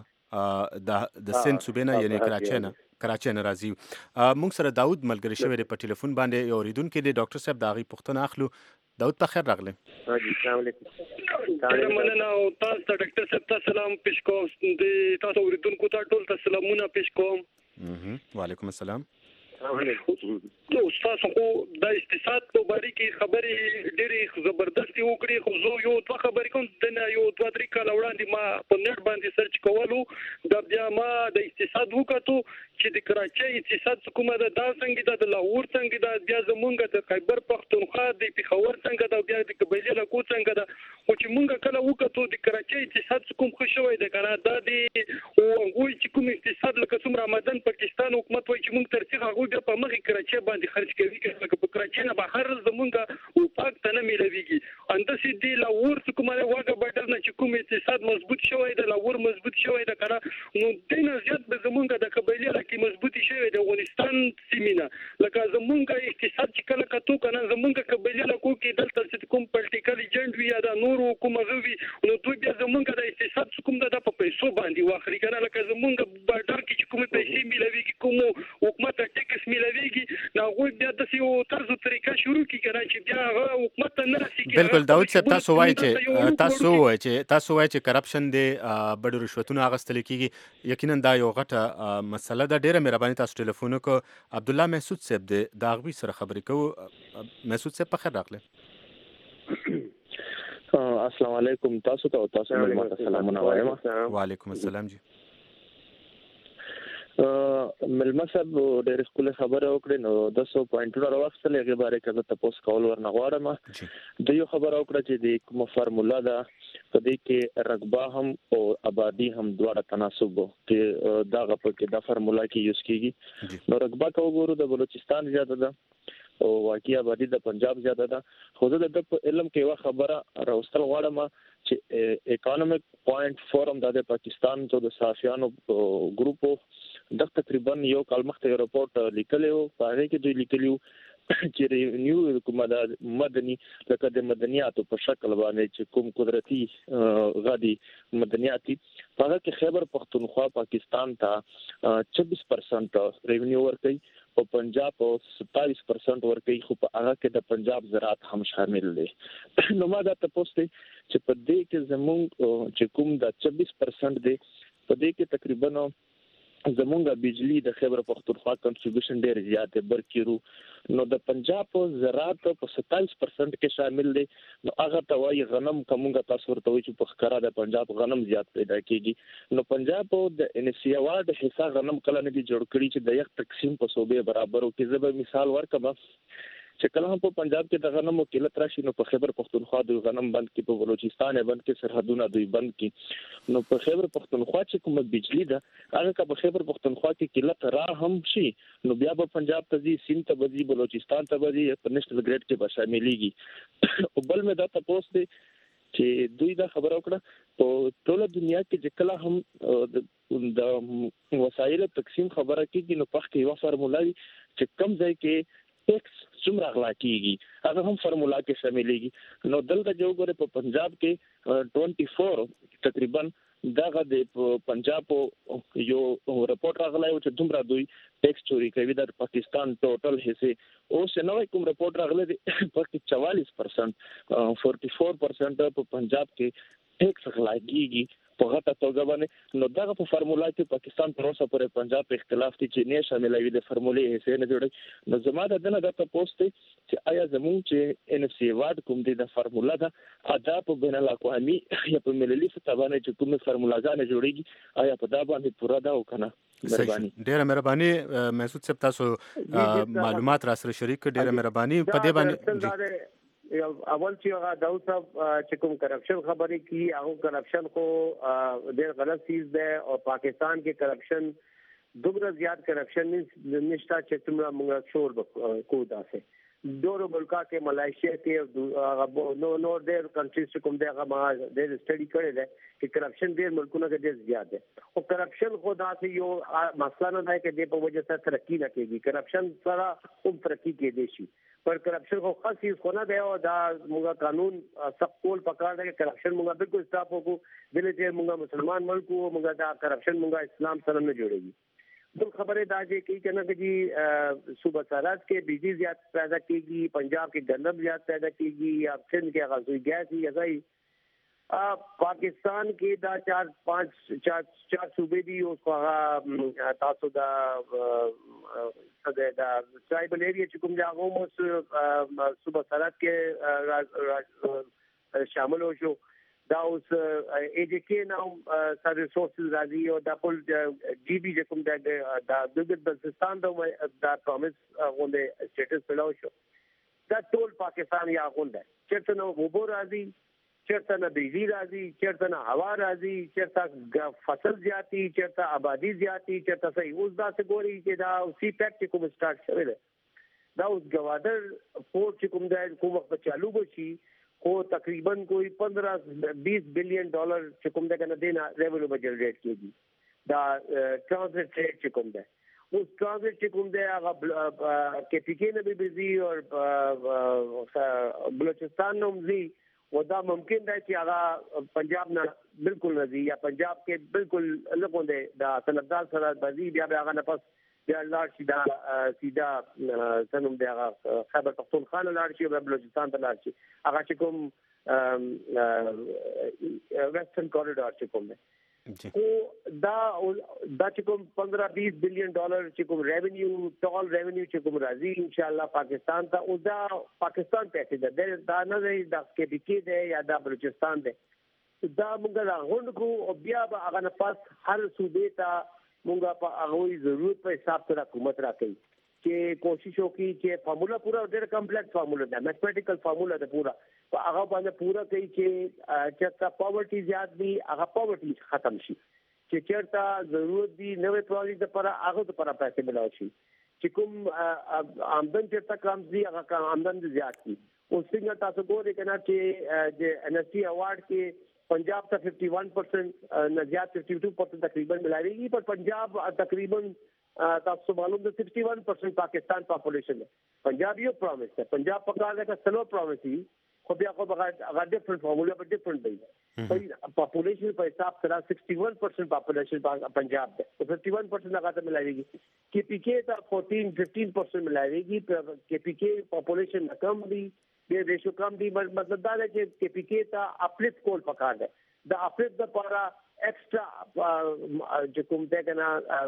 د سن صوبې نه یعنی کراچۍ نه کراچۍ نه راځي موږ سره داود ملګری شوی دی په ټلیفون باندې یو اورېدونکی دی ډاکټر صاحب د هغې پوښتنه اخلو داود په خیر راغلی السلام علیکم ډېره مننه او تاسو ته ډاکټر صاحب ته سلام پیش کوم د تاسو اورېدونکو ته ټول ته سلامونه پیش کوم وعلیکم السلام نو تاسو خو د اقتصاد په باره کې خبرې ډېرې زبردستې وکړې خو زه یو دوه خبرې کوم د یو دوه درې کاله وړاندې ما په نېټ باندې سرچ کولو دا بیا ما د اقتصاد وکړو چې د کراچۍ اقتصاد کومه ده دا څنګه ده د لاهور څنګه ده بیا زمونږ د خیبر پختونخوا د پېښور څنګه ده بیا د قبایلي علاقو څنګه ده خو چې مونږ کله وکړو د کراچۍ اقتصاد کوم ښه شوی دی که نه دا د هغوی چې کوم اقتصاد لکه څومره آمدن پاکستان حکومت وایي چې مونږ ترڅیغ هغوی بیا په مخې کراچۍ باندې خرج کوي لکه په کراچۍ نه بهر زمونږ وفاق ته نه میلاویږي همداسې د لاهور چې کومه واګه باډر نه چې کوم اقتصاد مضبوط شوی دی لور مضبوط شوی دی کنه نو دینه زیات به زمونږ د قبایلی علاقې مضبوطی شوی دی افغانستان سیمینه لکه زمونږ اقتصاد چې کله کتو کنه زمونږ قبایلی علاقو کې دلته چې کوم پولیټیکل ایجنټ وی یا د نورو کوم غوي نو دوی بیا زمونږ د اقتصاد کوم د په پیسو باندې واخلي کنه لکه زمونږ بارډر کې چې کوم پیسې ملويږي کوم حکومت ټیکس ملويږي نو غوي بیا د یو طرز طریقه شروع کی کنه چې بیا هغه حکومت نه راسي بالکل داود صاحب تاسو وایي چې تاسو وایي چې تاسو وایي چې کرپشن دی بډ رشوتونه اغستل کیږي یقینا دا یو غټه مسله ده. ډیره مهرباني تاسو ټلیفون وکړو. عبد الله محسود صاحب دی دا غوي سره خبرې کوو. محسود صاحب په خیر راغله. السلام علیکم تاسو ته تاسو ملمات سلامونه وایم. وعلیکم السلام جی. ملما صاحب ډېر خپل خبره وکړه نو د څو پوینټونو راوښتل هغه باره کې ته تاسو کول ورنه غواړم. د یو خبره وکړه چې د کوم فارمولا ده په دې کې رقبه هم او آبادی هم دواړه تناسب کې دا غو کې دا فارمولا کې یوز کیږي. نو رقبه کو ګورو د بلوچستان زیاته ده او واقعي آبادی د پنجاب زیاته ده. خو زه د علم کې یو خبره راوستل غواړم چې اکانومیک پوینټ فورم د پاکستان ته د صحافیانو ګروپو د تقریبا یو کال مخته یو رپورټ لیکلی و په هغه کې دوی لیکلی و چې ریونیو کومه د مدني لکه د مدنیاتو په شکل باندې چې کوم قدرتي غادي مدنیاتي په هغه کې خیبر پختونخوا پاکستان ته چوبیس پرسنٹ ریونیو ورکوي او پنجاب او ستایس پرسنٹ ورکوي خو په هغه کې د پنجاب زراعت هم شامل دی. نو ما دا تاسو ته چې په دې کې زمونږ چې کوم د چوبیس پرسنٹ دی په دې کې تقریبا زمونږه بجلی د خیبر پختونخوا کنټریبیوشن ډیر زیات دی برکیرو نو د پنجاب زراعت په ستایس پرسنٹ کې شامل دی. نو هغه ته وایي غنم کومه تاسو ورته وایي چې په ښکارا د پنجاب غنم زیات پیدا کیږي. نو پنجاب د ان سی اوارد حصہ غنم کله نه دي جوړ کړی چې د یک تقسیم په صوبې برابر او کې زبر مثال ورکم چې کله هم په پنجاب کې د غنمو قلت راشي نو په خیبر پختونخوا د غنم بند کې په بلوچستان بند کې سرحدونه دوی بند کې نو په خیبر پختونخوا چې کومه بجلی ده هغه که په خیبر پختونخوا کې قلت را هم شي نو بیا په پنجاب ته ځي سیند ته ځي بلوچستان ته ځي په نېشنل ګریډ کې به شاملېږي. او بل مې دا تاسو ته چې دوی دا خبره وکړه په ټوله دنیا کې چې کله هم د وسایل تقسیم خبره کېږي نو په کې یو فارمولا چې کم ځای کې ټیکس څومره غلا کیږي هغه هم فارمولا کې شاملېږي. نو دلته جو غره په پنجاب کې چوبیس تقریبا دغه د پنجاب یو رپورټ راغلی و چې دومره دوی ټیکس چوری کوي د پاکستان ټوټل حصے او سنوي کوم رپورټ راغلی دی په چوالیس پرسنٹ چوالیس پرسنٹ په پنجاب کې ټیکس غلا کیږي په غټه توګه باندې. نو دغه په فارمولا کې پاکستان تر اوسه پورې پنجاب په اختلاف دي چې نه شاملوي د فارمولې حصے نه جوړي. نو زما د دنه د تاسو ته چې آیا زموږ چې ان سی وارد کوم دي د فارمولا ده ادا په بین الاقوامي یا په ملي سطح باندې چې کومه فارمولاګانې جوړيږي آیا په دا باندې پورا ده او کنه. مهرباني ډیره مهرباني محسود صاحب تاسو معلومات را سره شریک ډیره مهرباني په دې باندې یو اول چې هغه داود صاحب چې کوم کرپشن خبرې کی هغه کرپشن کو ډېر غلط چیز ده او پاکستان کې کرپشن دومره زیات کرپشن نشته چې څومره موږ شور کو داسه دوه ملکا کې ملایشیا کې نو نو ډېر کنټریز کوم دی هغه ما ډېر سټڈی کړی دی چې کرپشن ډېر ملکونو کې ډېر زیات دی او کرپشن خو داسې یو مسله نه ده چې د په وجه سره ترقی نه کېږي. کرپشن سره هم ترقی کېدای شي پر کرپشن خو خاص چیز خو نه دی او دا موږ قانون سخت کول پکار دی. کرپشن موږ بالکل سٹاپ وکړو دلته چې موږ مسلمان ملک وو موږ دا کرپشن موږ اسلام سره نه جوړېږي. بل خبره دا چې کی کنه چې جی صوبہ سرحد کې بجلی زیات پیدا کیږي پنجاب کې گندم زیات پیدا کیږي یا سندھ کې غازوی گیس یا ځای پاکستان کې دا چار پانچ چار چار صوبې دي او تاسو دا دا ټرایبل ایریا چې کوم ځای مو صوبہ سرحد کې شامل هو شو دا اوس ای جی کې نو سر ریسورسز راځي او دا ټول جی بي چې کوم دا د بلوچستان دا پرومس غونډه سټیټس پیدا شو دا ټول پاکستان یا غونډه چیرته نو وبو راځي چیرته نه بجلی راځي چیرته نه هوا راځي چیرته فصل زیاتی چیرته آبادی زیاتی چیرته صحیح اوس دا څه ګوري چې دا سی پیک چې کوم سٹارټ شوی دی دا اوس ګوادر پورت چې کوم دا کوم وخت چالو بشي خو تقریبا کوئی پندرہ بیس بلین ډالر چې کوم ده کنه دینا ریونیو به جنریټ کیږي دا ټرانزیت ټریډ چې کوم ده اوس ټرانزیت چې کوم ده هغه کې پی کې نه به بيزي او بلوچستان نوم زی ودا ممکن ده چې هغه پنجاب نه بالکل نه زی یا پنجاب کې بالکل لګون ده دا طلبدار سره بزی بیا بیا هغه نه پس بیا لاړ شي دا سیدا سنوم دی هغه خیبر پختونخوا لاړ شي او بلوچستان ته لاړ شي هغه چې کوم ویسټرن کوریډور چې کوم دی او دا دا چې کوم پندرہ بیس بلین ډالر چې کوم ریونیو ټول ریونیو چې کوم راځي ان شاء الله پاکستان ته او دا پاکستان پیسې ده دا نه دی دا کې بي کې دی یا دا بلوچستان دی دا موږ لا غونډ کو او بیا به هغه نه پاس هر صوبې ته موږ په هغه ضرورت په حساب سره حکومت راکړي چې کوشش وکړي چې فارمولا پورا ډېر کمپلیکس فارمولا ده میتھمیټیکل فارمولا ده پورا په هغه باندې پورا کوي چې چېرته پاورټي زیات وي هغه پاورټي ختم شي چې چېرته ضرورت دي نوې پروژې لپاره هغه لپاره پیسې ملاوي شي چې کوم آمدن چېرته کم دي هغه آمدن زیات دي اوس څنګه تاسو ګورئ کنه چې د ان ایس سی اوارډ کې पंजाब का इक्यावन परसेंट नजियात बावन परसेंट तकरीबन मिलाएगी पर पंजाब तकरीबन तक मालूम है इकसठ परसेंट पाकिस्तान पॉपुलेशन है पंजाब ये प्रॉमिस है पंजाब पकड़ने का स्लो प्रॉमिस ही खुद को अगर डिफरेंट फार्मूला पर डिफरेंट नहीं पर पॉपुलेशन पर हिसाब से इकसठ परसेंट पॉपुलेशन पंजाब है तो इक्यावन परसेंट लगातार मिलाएगी के पी के का चौदह पंद्रह परसेंट मिलाएगी के पी के पॉपुलेशन कम भी ये रेशो कम दी मतलब दा है कि के पी के ता अपलिफ्ट कोल पकार है द अपलिफ्ट द पारा एक्स्ट्रा जो कुमते कना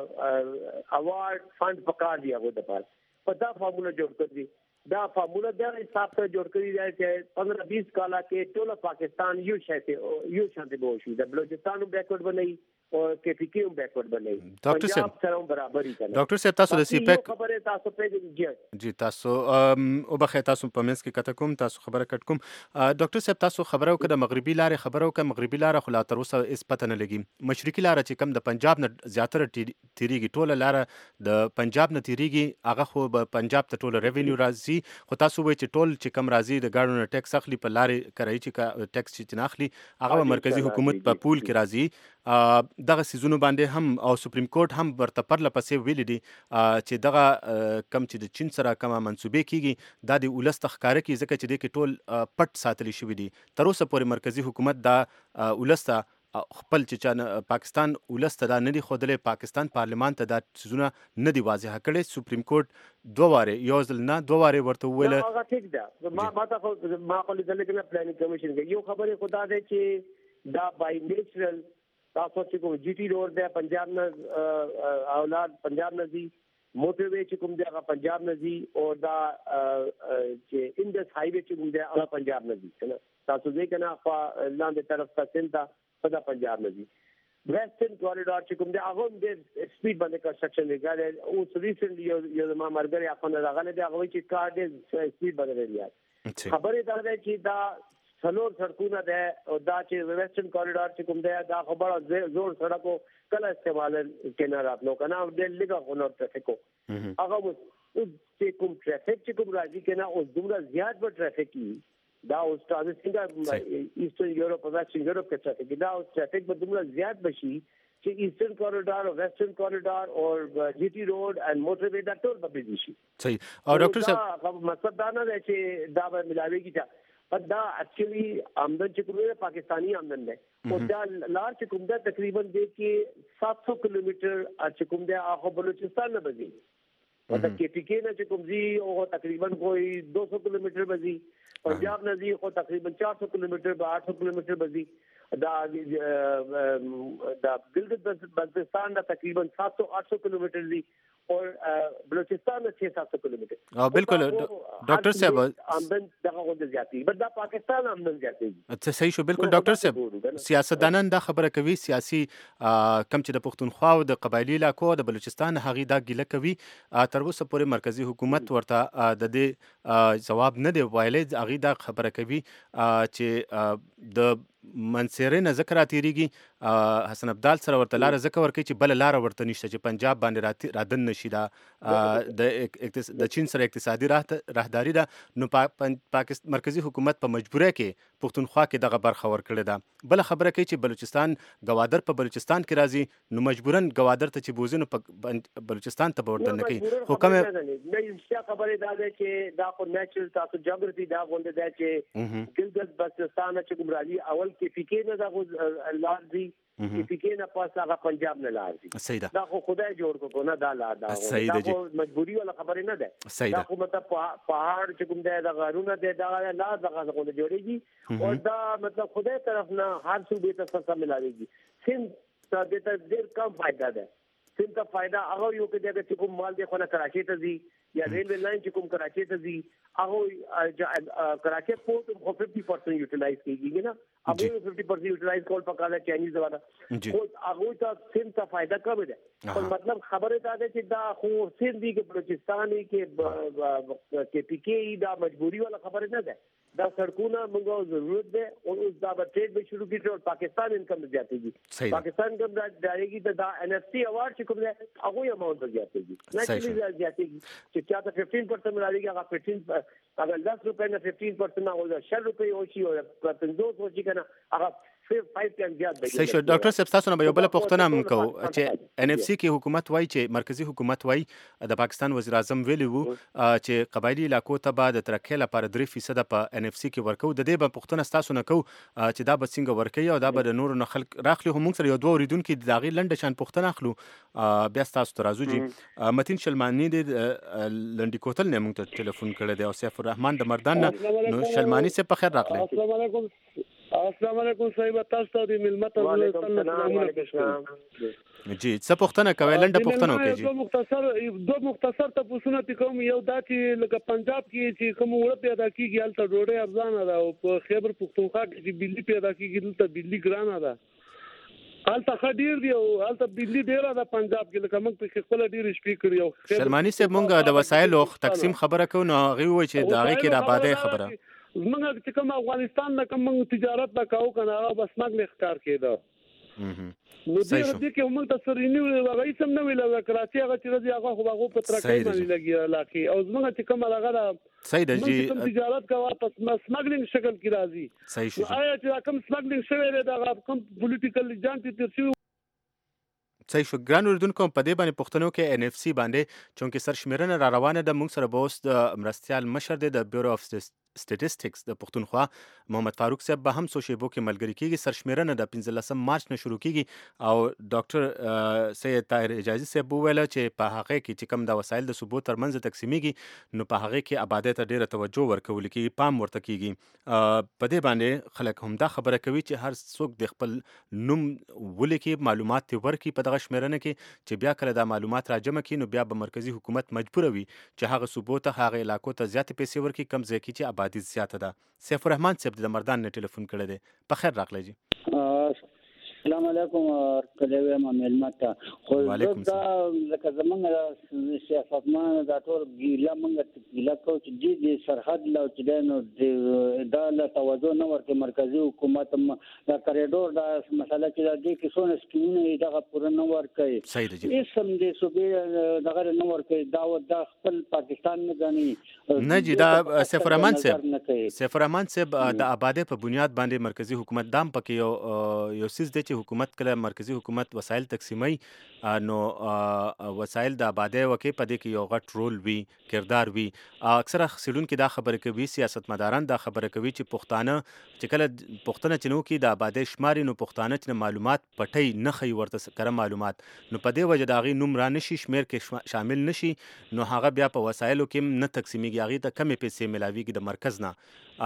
अवार्ड फंड पकार दिया वो द पार पता फार्मूला जोड़ कर दी दा फार्मूला दा हिसाब से जोड़ कर दिया है पंद्रह बीस काला के टोला पाकिस्तान यू शायद यू शांति बोशी द बलूचिस्तान बैकवर्ड बनाई और के पी के बैकवर्ड बनाई डॉक्टर साहब सर बराबर ही करना डॉक्टर साहब तاسو د سی پیک خبره تاسو په جی جی تاسو او بخې تاسو په منځ کې کته کوم تاسو خبره کټ کوم ډاکټر صاحب تاسو خبرو کړه مغربي لارې خبرو کړه مغربي لارې خو لا تر اوسه اس پته نه لګي مشرقي لارې چې کم د پنجاب نه زیاتره تیریږي ټوله لارې د پنجاب نه تیریږي هغه خو په پنجاب ته ټوله ریوینیو راځي خو تاسو وایي چې ټول چې کم راځي د ګاډو نه ټیکس اخلي په لارې کوي چې ټیکس چې نه اخلي هغه مرکزی حکومت په پول کې راځي دغه سيزونو باندې هم او سپریم کورټ هم ورته پرله پسې ویلي دي چې دغه کم چې د چین سره کومه منسوبې کیږي دا د ولست ښکاره کی ځکه چې د کې ټول پټ ساتلی شوی دي تر اوسه پورې مرکزی حکومت دا ولست خپل چې پاکستان ولست دا نه دی خودلې پاکستان پارلمان ته دا سيزونه نه دی واضح کړي سپریم کورټ دوه واره یو ځل نه دوه واره ورته ویل هغه ټیک ده ما ما ته ما خپل ځل کې پلانینګ کمیشن کې یو خبره خدا ده چې دا بای نیچرل تاسو چې کوم جی ټی روډ دی پنجاب نه اولاد پنجاب نه دي موټر وے چې کوم دی هغه پنجاب نه دي او دا چې انډس های وے چې کوم دی هغه پنجاب نه دي کنه تاسو دې کنه خو لاندې طرف ته سنتا په پنجاب نه دي ویسټرن کوریډور چې کوم دی هغه د سپیډ باندې کنسټرکشن لګا او ریسنټلی یو ما مرګري خپل راغله دی هغه چې کار دې سپیډ باندې لري خبره دا ده چې دا څلور سړکونه ده او دا چې ویسټرن کوریډور چې کوم دی دا خبره زور سړکو کله استعمال کنا راتلو کنه د لګا غونو ټریفیکو هغه چې کوم ټریفیک چې کوم راځي کنه او دومره زیات به ټریفیک دا اوس تاسو څنګه ایسټرن یورپ او ویسټرن یورپ کې ټریفیک دا اوس ټریفیک به دومره زیات بشي چې ایسټرن کوریډور او ویسټرن کوریډور او جی ټی روډ اند موټر وے دا ټول به بيزي شي صحیح او ډاکټر صاحب مقصد دا نه دی چې دا به ملاويږي چې دا اکچولی آمدن چې کوم دی پاکستانی آمدن دی او دا لار چې کوم دی تقریبا دی کې سات سو کیلومتر چې کوم دی هغه بلوچستان نه بځي او دا کې پی کې نه چې کوم دی او تقریبا کوئی دو سو کیلومتر بځي پنجاب نه دی خو تقریبا چار سو کیلومتر به آٹھ سو کیلومتر بځي دا دا گلگت بلتستان دا تقریبا سات سو آٹھ سو کیلومتر دی اور بلوچستان میں چھ سات سو کلومیٹر ہاں بالکل ڈاکٹر صاحب آمدن دغه غوډه زیاتی بل دا پاکستان آمدن زیاتی اچھا صحیح شو بالکل ډاکټر صاحب سیاستدانان دا خبره کوي سیاسي کم چې د پښتونخوا او د قبایلی علاقو د بلوچستان هغه دا ګیله کوي تر اوسه پورې مرکزی حکومت ورته د دې جواب نه دی ویلي هغه دا خبره کوي چې د منصیرې نه ځکه راتېرېږي حسن ابدال سره ورته لاره ځکه ورکوي چې بله لاره ورته نشته چې پنجاب باندې رادن نشي دا د چین سره اقتصادي راهداري ده. نو پاکستان مرکزي حکومت په مجبورۍ کې پښتونخوا کې دغه برخه ورکړې ده. بله خبره کوي چې بلوچستان ګوادر په بلوچستان کې راځي نو مجبورن ګوادر ته چې بوزي نو په بلوچستان ته به ورته نه کوي. خو کومه خبره دا ده چې دا خو نیچرل تاسو جغرافي دا غونډه ده چې ګلګت بلوچستان چې کوم راځي اول کې فکر نه دا لار دي چې فکر نه پاس هغه پنجاب نه لار دي. دا خو خدای جوړ کو نه دا لار دا خو مجبوری ولا خبره نه ده. دا خو مطلب پهاړ چې کوم ده دا غارونه ده دا لار دا غو جوړيږي او دا مطلب خدای طرف نه هر صوبې ته څه ملاويږي. سند ته د ډېر کم فائدہ ده. سند ته فائدہ هغه یو کې چې کوم مال دی خو نه کراچي ته ځي یا ریلوے لاین چې کوم کراچي ته ځي هغه کراچي پورت خو پچاس پرسنٹ یوټیلایز کیږي نه هغه پچاس پرسنٹ یوټیلایز کول پکاره چاینیز والا خو هغه ته سند ته فائدہ کم ده. په مطلب خبره دا ده چې دا خو سند دی کې بلوچستان کې کې پی کې دا مجبوری والا خبره نه ده. دا سړکونه موږ ضرورت ده او اوس دا به ټریډ به شروع کیږي او پاکستان انکم زیاتېږي. پاکستان انکم زیاتېږي دا ان ایف سی اوارد چې کوم ده هغه اماونت زیاتېږي نېچرلی زیاتېږي چې چا ته پنځه پرسنٹ ملایږي هغه پنځه اگر دس روپے نه پنځه پرسنٹ هغه شل روپے او شي او پنځوس او شي کنه هغه صحیح شو. ډاکټر صاحب تاسو نه یو بل پوښتنه هم کوو چې ان اف سی کې حکومت وایي چې مرکزی حکومت وایي د پاکستان وزیر اعظم ویلي وو چې قبایلی علاقو ته به د ترقۍ لپاره درې فیصد په ان اف سی کې ورکو. د دې به پوښتنه تاسو نه کوو چې دا به څنګه ورکوي او دا به د نورو نه خلک راخلي. خو موږ سره یو دوه اوریدونکي د هغې لنډه شان پوښتنه اخلو بیا ستاسو ته راځو. جي متین شلماني د لنډي کوتل نه موږ ته ټلیفون کړی دی او سیف الرحمن د مردان نه. نو شلماني صاحب په خیر راغلی. السلام علیکم. السلام علیکم صاحب تاسو ته د ملمت او سلامونه جی څه پوښتنه کوي لنډه پوښتنه وکړئ. جی مختصر دوه مختصر تاسو ته کوم یو دا چې لکه پنجاب کې چې کوم وړ پیدا کیږي هلته ډوډۍ ارزانه ده او په خیبر پختونخوا کې چې بجلی پیدا کیږي دلته بجلی ګرانه ده. هلته خډیر دی او هلته بجلی ډیره ده پنجاب کې لکه موږ په خپل ډیر شپې کړی او شلماني صاحب موږ د وسایلو تقسیم خبره کوو نو هغه وایي چې دا هغه کې د آبادی خبره موږ چې کوم افغانستان نه کوم تجارت نه کاو کنه هغه بس موږ ښکار کېده. نو دې دې کې موږ ته سره نیو هغه سم نه ویل کراچي هغه چې راځي هغه خو هغه په ترکای باندې لګي علاقه او موږ چې کوم هغه صحیح ده جی کوم تجارت کا واپس سمګلینګ شکل کې راځي. صحیح شو. آیا چې کوم سمګلینګ شوی دی دا کوم پولیټیکل جانټ ترشي صحیح شو. ګران اوریدونکو په دې باندې پوښتنو کې ان اف سی باندې چونکې سرشمیرنه را روانه ده موږ سره به اوس د مرستیال مشر دی د بیورو اف سټیټسټکس د پښتونخوا محمد فاروق صاحب به هم څو شیبو کې ملګری کیږي. سرشمیرنه د پنځلسم مارچ نه شروع کیږي او ډاکټر سید طاهر حجازي صاحب وویل چې په هغه کې چې کوم د وسایل د صوبو ترمنځ تقسیمیږي نو په هغه کې آبادی ته ډیره توجه ورکول کیږي پام ورته کیږي. په دې باندې خلک هم دا خبره کوي چې هر څوک د خپل نوم ولیکي معلومات ورکړي په دغه شمیرنه کې چې بیا کله دا معلومات راجمع کړي نو بیا به مرکزی حکومت مجبور وي چې هغه صوبو ته هغه علاقو ته زیات پیسې ورکړي کم ځای کې چې آبادی زیاته ده. سیف الرحمن صاحب د مردان نه ټلیفون کړی دی په خیر راغلی. جی السلام علیکم کله ما ملمت خو دا لکه زمونږ سیاستمان دا ټول ګیله مونږ ګیله کو چې د سرحد له چې نو دا له توجه نه ورکړي مرکزی حکومت دا کریډور دا مسله چې د کې څونه سکیمونه دغه پوره نه ورکړي. صحیح دی. اسم دې صوبې دغه نه ورکړي دا د خپل پاکستان نه غني نه جی دا سیف الرحمن صاحب سیف الرحمن صاحب د آبادی په بنیاد باندې مرکزی حکومت دام پکې یو یو سیس دی حکومت کله مرکزی حکومت وسایل تقسیمي نو وسایل د آبادی وکي په دې کې یو غټ رول وی کردار وی. اکثره خسلون کې دا خبره کوي سیاستمداران دا خبره کوي چې پښتانه چې کله پښتنه چنو کې د آبادی شماري نو پښتانه چې معلومات پټي نه خي ورته کړه معلومات نو په دې وجه دا غي نوم را نشي شمیر کې شامل نشي نو هغه بیا په وسایلو کې نه تقسیمیږي هغه ته کمې پیسې ملاويږي د مرکز نه.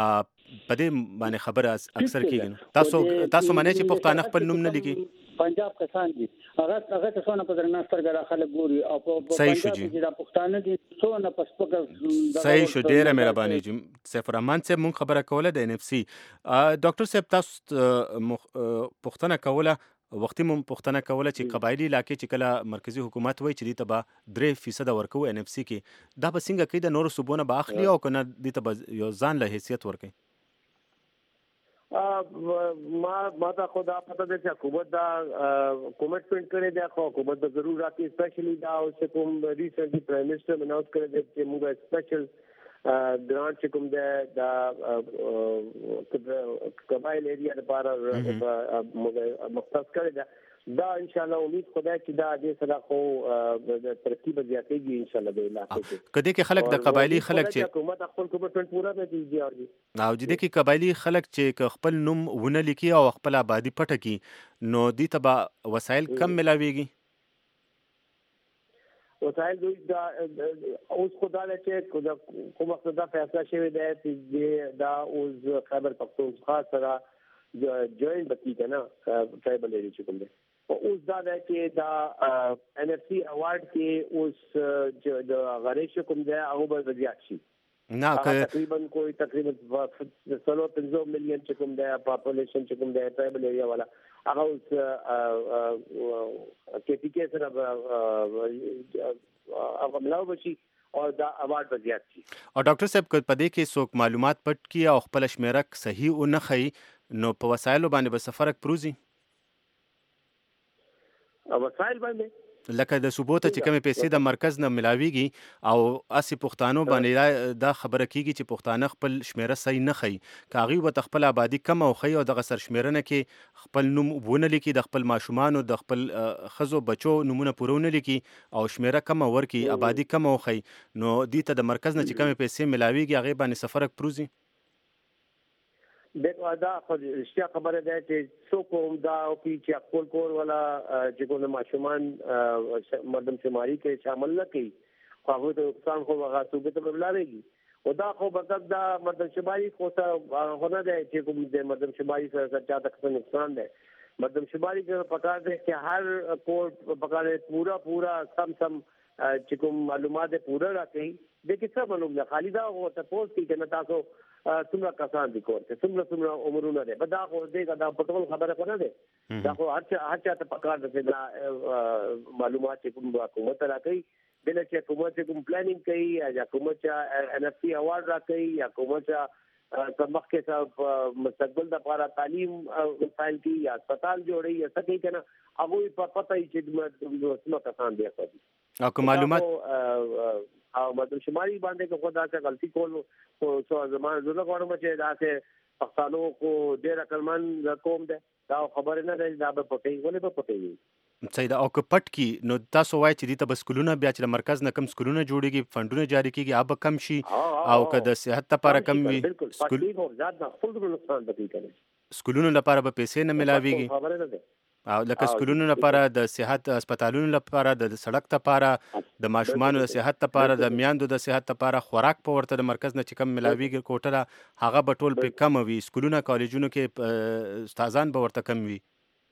په دې باندې خبره اکثر کیږي. تاسو تاسو معنی چې پښتانه خپل نوم نه لیکي پنجاب کسان دي هغه هغه ته څونه په درناستر غره خلک ګوري او په پنجاب کې دا پښتانه دي څونه په سپک. صحیح شو. ډیره مهرباني جی سیف الرحمن صاحب مونږ خبره کوله د ان اف سی. ډاکټر صاحب تاسو پښتنه کوله وختي مون پښتنه کوله چې قبایلی علاقې چې کله مرکزی حکومت وایي چې دې ته به درې فیصد ورکو ان اف سی کې دا به څنګه کوي د نورو صوبونو به اخلي او کنه دې ته به یو ځان له حیثیت ورکوي. ما ما ته خدا پته ده چې حکومت دا کمټمنټ کړی دی خو حکومت به ضرور راکړي سپیشلی دا اوس کوم ریسنټلی پرایم منسٹر اناؤنس کړی دی چې موږ سپیشل ګرانټ چې کوم دی دا قبایل ایریا لپاره موږ مختص کړی دی دا ان شاء الله امید خدای چې دا دې سره خو ترتیب زیاتېږي ان شاء الله به علاقه کې کدی کې خلک د قبایلی خلک چې حکومت خپل کمټمنټ پورا نه کوي او دې کې قبایلی خلک چې خپل نوم ونه لیکي او خپل آبادی پټه کی نو دې ته وسایل کم ملاويږي وسایل دوی دا اوس خدای چې کوم وخت دا فیصله شوی دی چې دا اوس خیبر پختونخوا سره جوائنٹ بتی کنا ټرایبل ایریا چې کوم دی اوس دا ده چې دا ان اف سی اوارډ کې اوس د غریش کوم دی هغه به زیات شي نه تقریبا کوئی تقریبا سلو پنځه مليون چې کوم دی پاپولیشن چې کوم دی ټرایبل ایریا والا هغه اوس کې پی کې سره هغه ملاو بشي او دا اوارډ به زیات شي او ډاکټر صاحب په دې کې څوک معلومات پټ کی او خپل شمیرک صحیح او نه خي نو په وسایلو باندې به سفرک پروزي او وسایل باندې لکه د صوبو ته چې کومې پیسې د مرکز نه ملاويږي او اسی پښتانو باندې دا خبره کیږي چې پښتانه خپل شمیره صحیح نه خي کاغي و خپل آبادی کم او خي او د غسر شمیرنه کې خپل نوم ونه لیکي د خپل ماشومان او د خپل خزو بچو نمونه پورونه لیکي او شمیره کم ورکی آبادی کم او خي نو دې ته د مرکز نه چې کومې پیسې ملاويږي هغه باندې سفرک پروزي دغه دا خو اشتیا خبره ده چې څوک هم دا او چې خپل کور ولا چې کوم ماشومان مردم شماري کې شامل نه کړي خو هغه د نقصان خو هغه صوبې ته بلاريږي او دا خو مطلب دا مردم شماري خو څه نه ده چې کوم د مردم شماري سره چا څه نقصان ده مردم شماري کې پکار ده چې هر کور پکار پورا پورا سم سم چې کوم معلومات پورا راکړي د کیسه معلوم نه خالي دا او تاسو کې کنه تاسو څومره کسان دي کور ته څومره څومره عمرونه ده بدا خو دې دا پټول خبره کنه ده دا خو هر هر چا ته پکار ده دا معلومات کوم حکومت راکړي بل چې حکومت کوم پلانینګ کوي یا حکومت ان اف سی اوارډ راکړي یا حکومت سمخ کې صاحب مستقبل د لپاره تعلیم وسایل کی یا هسپتال جوړي یا څه کوي کنه هغه په پته یې چې څومره کسان دي او کوم معلومات او مدن شماري باندې کو خدا څخه غلطي کول او څو زمانه زړه غواړم چې دا چې پښتنو کو ډېر عقلمن قوم ده دا خبره نه ده دا به پټي ولې به پټي سید او که پټ کی نو تاسو وایي چې د سکولونو بیا چې مرکز نه کم سکولونه جوړيږي فندونه جاری کیږي اب کم شي او که د صحت لپاره کم وي سکول زیات نه خپل نقصان پکې کوي سکولونو لپاره به پیسې نه ملاويږي خبره نه ده او لکه سکولونو لپاره د صحت هسپتالونو لپاره د سړک لپاره د ماشومان د صحت لپاره د میاندو د صحت لپاره خوراک په ورته د مرکز نه چې کم ملاويږي کوټه هغه به ټول په کم وي سکولونو کالجونو کې استادان به ورته کم وي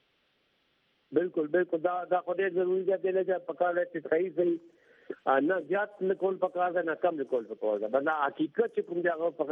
بالکل بالکل دا دا خو ډېر ضروري دی چې پکاره چې صحیح صحیح نه زیات نه کول پکار ده نه کم کول پکار ده بل حقیقت چې کوم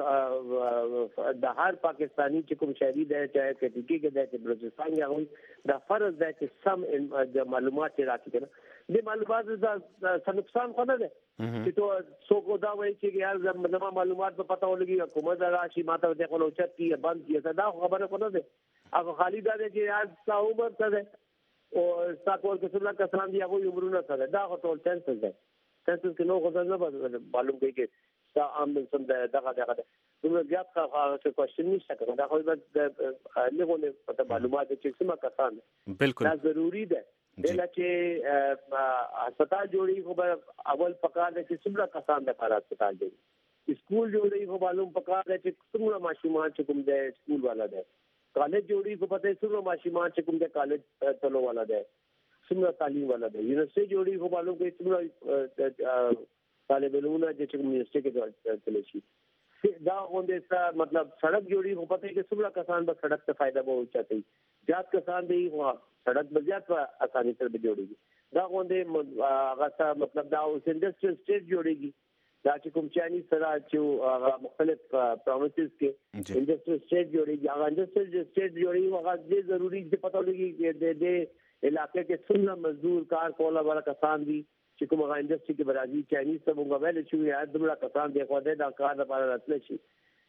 دی د هر پاکستانی چې کوم شهري دی چې کټیکی کې دی چې بلوچستان یا وي دا فرض دی چې سم د معلومات راکړي کنه د معلومات دا څه نقصان خو نه ده چې تو څوک دا وایي چې یار زموږ معلومات په پته ولګي حکومت راشي ماته د خپل اوچت کی بند کی دا خبره کو نه ده هغه خالی دا چې یار څو عمر څه ده او تاسو ورته څنګه کسان دی هغه عمرونه څه دا ټول سنسس ده سنسس کې نو غوډه نه معلوم کوي چې دا عام سم ده دغه دغه دومره زیات څه کوېشن نشته کنه دا خو بس نه غوډه پته معلومات چې څنګه کسان بالکل دا ضروری ده دله چې هسپتال جوړي خو اول پکار ده چې څومره کسان د کار هسپتال جوړي سکول جوړي خو معلوم پکار ده چې څومره ماشومان چې کوم ده سکول والا ده کالج جوړي کو پته څومره ماشومان چې کوم د کالج تلو والا ده څومره تعلیم والا ده یونیورسيټي جوړي کو معلوم کوي څومره طالب علمونه چې کوم یونیورسيټي کې تللی شي دا غونډه مطلب سړک جوړي کو پته کې څومره کسان به سړک ته فائدہ به وچاتي زیات کسان دی هو سړک به زیات اساني سره به جوړيږي دا غونډه هغه مطلب دا اوس انډستریل سټیټ جوړيږي دا چې کوم چاني سره چې مختلف پروینسز کې انډستریل سټیټ جوړيږي هغه انډستریل سټیټ جوړي هغه دې ضروری دې پته لګي چې د دې علاقې کې څومره مزدور کار کوله ولا کسان دي چې کوم هغه انډستری کې برازي چاني سره موږ ویل چې یا دغه کسان دې خو دې دا کار لپاره راتل شي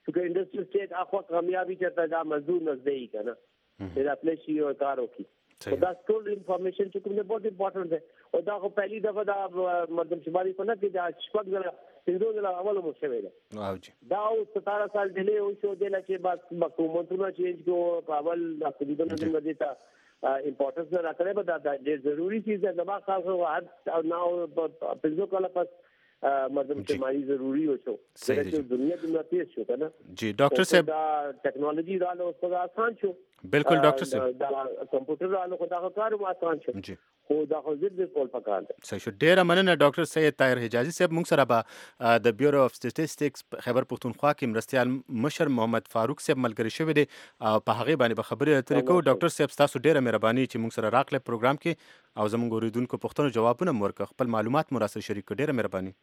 چې انډستریل سټیټ اخوا کامیابی چرته دا مزدور نزدې کنه دا پلیشي او کارو کی دا ټول انفارمیشن چې کوم ډېر امپورټنت دی او دا خو پهلی دفعه دا مردم شماري په نه کې دا شپږ ځله څنګه دا اول مو شوی دی دا او ستاره سال ډیلې او شو دی چې بس حکومتونه چینج کو اول تقریبا څنګه دیتا امپورټنس نه راکړي به دا ډېر ضروری چیز ده دا خاص او ناو پنځو کاله پس مردم شماري ضروری و شو چې دنیا د نتیجه شو کنه جی ډاکټر صاحب دا ټیکنالوژي رالو اوس په آسان شو بالکل ډاکټر صاحب دا کمپیوټر رالو خو دا کار مو آسان شو جی خو دا خو زړه کول پکار دی صحیح شو ډیره مننه ډاکټر سید طاهر حجازي صاحب موږ سره به د بیورو اف سټیټسټکس خیبر پختونخوا کې مرستيال مشر محمد فاروق صاحب ملګری شوی دی او په هغه باندې به خبرې اترې کوو ډاکټر صاحب تاسو ډیره مهرباني چې موږ سره راغله پروګرام کې او زموږ اوریدونکو پوښتنو جوابونه ورکړ خپل معلومات مو سره شریک کړئ ډیره مهرباني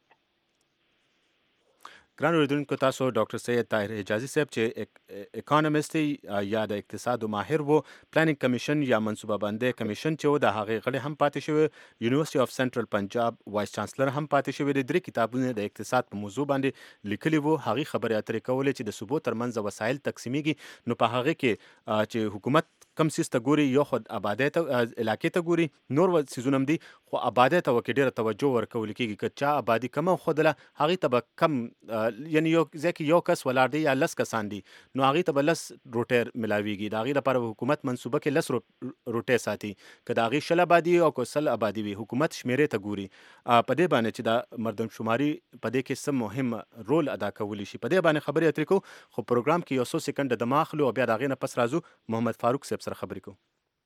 ګران اوریدونکو تاسو ډاکټر سید طاهر حجازي صاحب چې اکانومیست یا د اقتصاد ماهر وو پلانینګ کمیشن یا منصوبه بندي کمیشن چې و د هغه غړي هم پاتې شوی یونیورسيټي اف سنټرل پنجاب وایس چانسلر هم پاتې شوی د درې کتابونه د اقتصاد په موضوع باندې لیکلي وو هغه خبرې اترې کولې چې د صوبو ترمنځ وسایل تقسیمیږي نو په هغه کې چې حکومت کم سیسته ګوري یو خود آبادی ته علاقې ته ګوري نور و سيزونه دي خو آبادی ته وکړي ډیره توجه ورکول کیږي که چا آبادی کم خودله هغه ته کم یعنی یو ځکه یو کس ولاړ دی یا لس کسان دي نو هغه ته لس روټر ملاويږي دا غي لپاره حکومت منصوبه کې لس روټه ساتي که دا غي شل آبادی او کوسل آبادی وي حکومت شمیرې ته ګوري په دې باندې چې دا مردم شماري په دې کې سم مهم رول ادا کولی شي په دې باندې خبرې اترې کو خو پروګرام کې یو څو سکند د دماغ لو بیا دا غي نه پس راځو محمد فاروق صاحب سره خبرې کو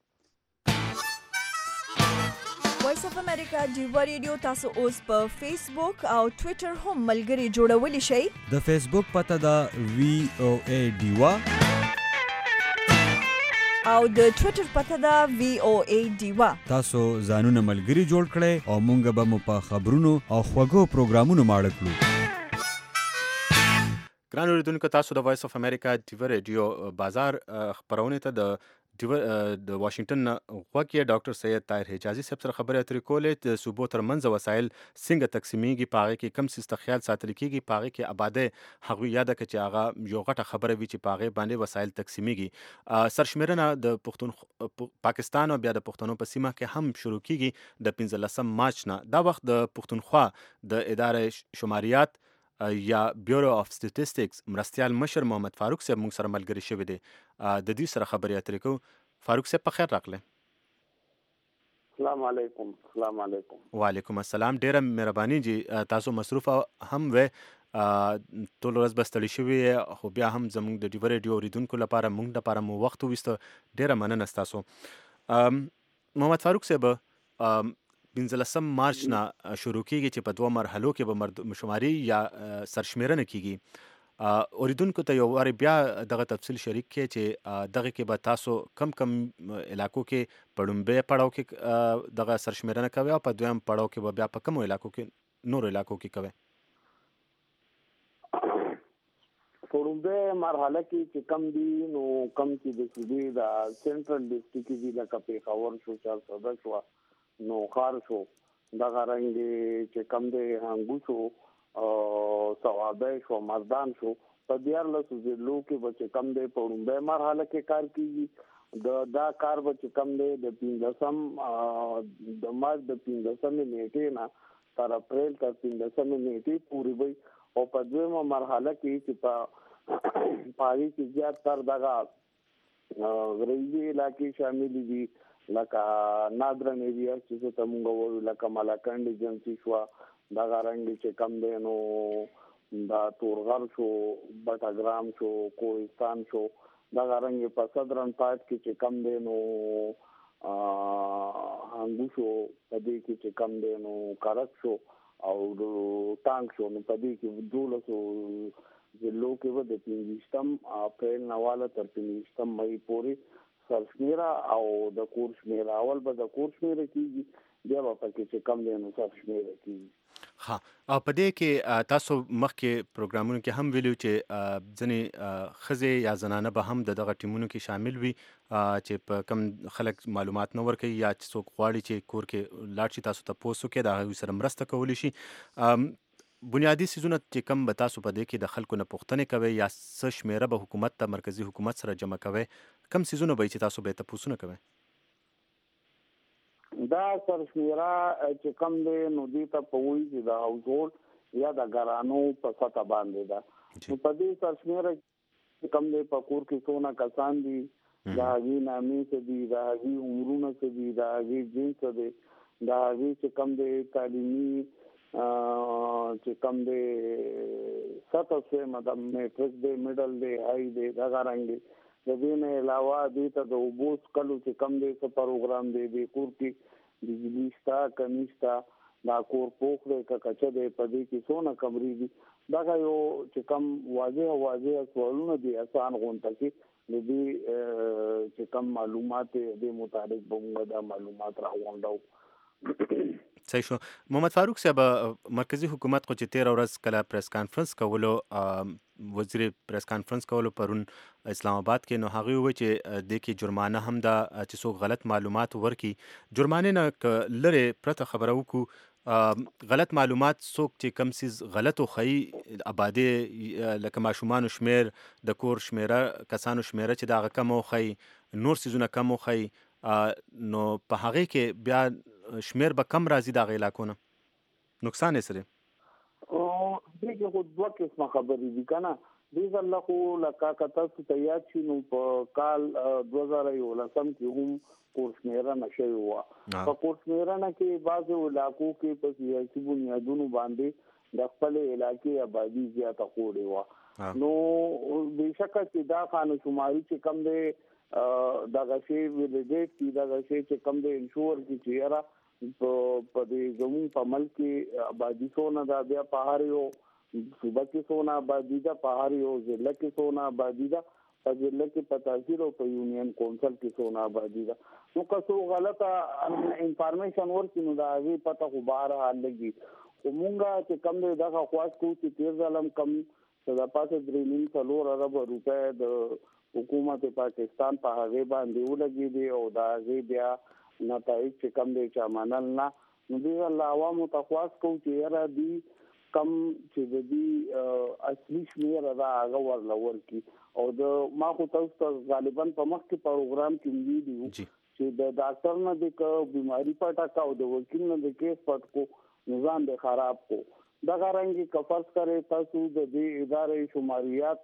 وایس اف امریکا ډیوا ریډیو تاسو اوس په فیسبوک او ټوئیټر هم ملګری جوړولی شئ د فیسبوک پته دا وی او ای ډیوا او د ټوئیټر پته دا وی او ای ډیوا تاسو ځانونه ملګری جوړ کړئ او مونږ به مو په خبرونو او خوږو پروګرامونو ماړه کړو ګران اوریدونکو تاسو د وایس اف امریکا ډیوا ریډیو بازار خبرونه ته د د واشنگټن غوکیه ډاکټر سید طاهر حجازي صاحب سره خبرې اترې کولې د صوبو ترمنځ وسایل څنګه تقسیمیږي پاغه کې کم سیسته خیال ساتل کیږي پاغه کې آباده هغه یاد کړي چې هغه یو غټه خبره وی چې پاغه باندې وسایل تقسیمیږي سرشمیرنه د پښتون پاکستان او بیا د پښتنو په سیمه کې هم شروع کیږي د پنځلسم مارچ نه دا وخت د پښتونخوا د ادارې شماریات یا بیورو اف سټیټسټکس مرستيال مشر محمد فاروق صاحب موږ سره ملګری شوی دی د دې سره خبرې اترې کو فاروق صاحب په خیر راغله السلام علیکم السلام علیکم وعلیکم السلام ډیره مهرباني جی تاسو مصروف هم و ټول ورځ بستړي شوی خو بیا هم زموږ د ډیور ریډیو اوریدونکو لپاره موږ د لپاره مو وخت وسته ډیره مننه تاسو محمد فاروق صاحب پنځلسم مارچ نه شروع کیږي چې په دوه مرحلو کې به مرد شماري یا سرشمیرنه کیږي اوریدونکو ته یو واری بیا دغه تفصیل شریک کړي چې دغه کې به تاسو کم کم علاقو کې پړومبه پړاو کې دغه سرشمیرنه کوي او په دویم پړاو کې به بیا په کوم علاقو کې نور علاقو کې کوي پړومبه مرحله کې چې کم دي نو کم کې د سودي د سنټرل ډیسټریکټ دی لکه پیښور شو چار سودا شو نو خار شو دا غرنګ چې کم دی هنګو شو او ثوابه شو مردان شو په دیار له سوزلو کې بچ کم دی پړومبه مرحله کې کار کیږي د دا کار بچ کم دی د پنځم د مارچ د پنځم نیټه نه تر اپریل تر پنځم نیټه پوری وي او په دویمه مرحله کې چې په پاري کې زیات تر دغه غریبي علاقې شامل دي لکه نادرن ایریا چې ته مونږ وایو لکه ملاکنډ ایجنسی شو دا غرنګ چې کم دی نو دا تورغر شو بټاګرام شو کوهستان شو دا غرنګ په صدرن پات کې چې کم دی نو هنګو شو په دې کې چې کم دی نو کارک شو او ټانک شو نو په دې کې دولسو ضلعو کې و د پنځم اپریل نواله تر پنځم مئی پورې سرشمیره او د کورس میرا اول به د کورس میرا کیږي بیا په کې چې کم دی نو سرشمیره کیږي ها او په دې کې تاسو مخکې پروګرامونو کې هم ویلو چې ځنې خزه یا زنانه به هم دغه ټیمونو کې شامل وي چې په کم خلک معلومات نه ورکوي یا چې څوک غواړي چې کور کې لاړ شي تاسو ته پوسو کې دا سره مرسته کولی شي بنیادی سیزونه چې کم به تاسو په دې کې د خلکو نه پوښتنې کوئ یا څه شمیره به حکومت ته مرکزی حکومت سره جمع کوئ، کم سیزونه به چې تاسو به تپوسونه کوئ؟ دا سرشمیره چې کم دی نو دې ته په وایي چې د هاوس هولډ یا د ګرانو په سطح باندې ده. نو په دې سرشمیره چې کم دی په کور کې څونه کسان دي، د هغې نامې څه دي، د هغې عمرونه څه دي، د هغې جنس څه دی، د هغې چې کم دی تعلیمي چې کم دی سطح څه مطلب میټرک دی، میډل دی، هائی دی، دغه رنګ دی. د دې نه علاوه دې ته د اوبو څښلو چې کم دی څه پروګرام دی، د کور کې بجلي شته که نشته، دا کور پوخ دی که کچه دی، په دې کې څونه کمرې دي. دغه یو چې کم واضح واضح سوالونه دي اسان غونډه کې د دې چې کم معلومات دې مطابق به موږ دا معلومات راغونډو. صحیح شو. محمد فاروق صاحب، مرکزی حکومت خو چې تیره ورځ کله پریس کانفرنس کولو، وزیر پریس کانفرنس کولو پرون اسلام آباد کې، نو هغه وویل چې دې کې جرمانه هم ده چې څوک غلط معلومات ورکي. جرمانه نه که لرې پرته خبره وکړو، غلط معلومات څوک چې کم سیز غلط وښیي، آبادي لکه ماشومانو شمیر، د کور شمیره، کسانو شمیره چې د هغه کم وښیي، نور سیزونه کم وښیي، نو په هغې کې بیا شمیر به کم راځي د هغه علاقو نه، نقصان یې څه دی؟ دې کې خو دوه قسمه خبرې دي که نه. دې ځله خو لکه که تاسو ته یاد شي نو په کال دوه زره یولسم کې هم کورشمیرنه شوې وه. په کورشمیرنه کې بعضو علاقو کې په سیاسي بنیادونو باندې د خپلې علاقې آبادي زیاته خوړې وه. نو بېشکه چې دا خانه شماري چې کم دی دغه شی ویلیډیټ کړي، دغه شی چې کم دی انشور کړي چې یاره په دې زموږ په ملک کې آبادي څونه ده، بیا په هر یو صوبه کې څونه آبادي ده، په هر یو ضلع کې څونه آبادي ده، په ضلع کې په تحصیل او په یونین کونسل کې څونه آبادي ده. نو که څوک غلطه انفارمیشن ورکړي نو د هغې پته خو بهرحال لګي. خو مونږ چې کم دی دغه خواست کوو چې تېر ځل هم کم څه د پاسه درې نیم څلور اربه روپۍ د حکومت پاکستان په هغې باندې ولګېدې او د هغې بیا نتایج چې کم دی چا منل نه. نو دې ځل عوامو ته خواست کوو چې یاره دوی کم چې د دوی اصلي شمېره ده هغه ورله ورکړي. او د ما خو تاسو ته غالبا په مخکې پروګرام کې ویلي وو چې د ډاکټر نه دې که بیماري پټه که او د وکیل نه د کیس پټ کو نو ځان دې خراب کو. دغه رنګې که فرض کړئ تاسو د دې ادارې شماریات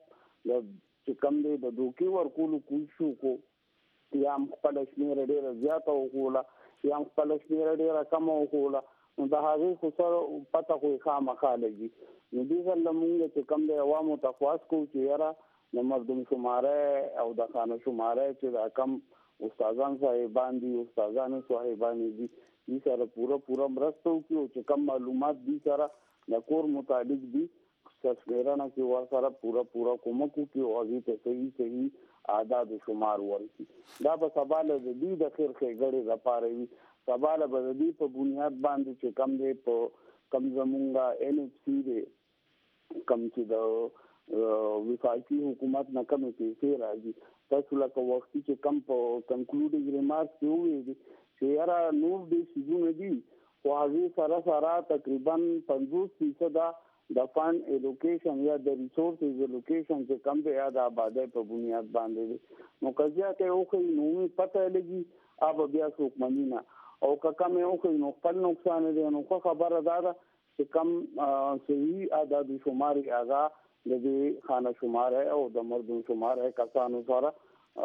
چې کم دی د دوکې ورکولو کوشش وکړو، یا هم خپله شمېره ډېره زیاته وښوله یا هم خپله شمېره ډېره کمه وښوله، نو د هغې خو سره پته خو یې خامخا لګي. نو دې ځل مونږ چې کم دی عوامو ته خواست کوو چې یاره د مردم شماره او د خانه شماره چې دا کم استادان صاحبان دي، استادانې صاحبانې دي، دې سره پوره پوره مرسته وکړي او چې کم معلومات دې سره د کور مطابق دي شمیرنه کې ورسره پوره پوره کومک وکړي او هغې ته صحیح صحیح اعداد شمار ورکړي. دا به سبا له د دوی د خیر ښېګړې لپاره وي. سبا له به د دوی په بنیاد باندې چې کم دی په کم زمونږ این ایچ سی دی، کم چې د وفاقي حکومت نه کمې پیسې راځي، تاسو لکه وختي چې کم په کنکلوډینګ ریمارکس کې وویل چې یاره نور دې څیزونه دي خو هغې سره سره تقریبا پنځوس فیصده د فنډ ایلوکیشن یا د ریسورسز ایلوکیشن چې کم دی یا د آبادۍ په بنیاد باندې دی. نو که زیاته یې وښیي نو مې پته لګي هغه بیا څوک مني نه، او که کم یې وښیي نو خپل نقصان دی. نو ښه خبره دا ده چې کم صحیح اعداد شمار یې هغه د دې خانه شماره او د مردم شماره کسانو سره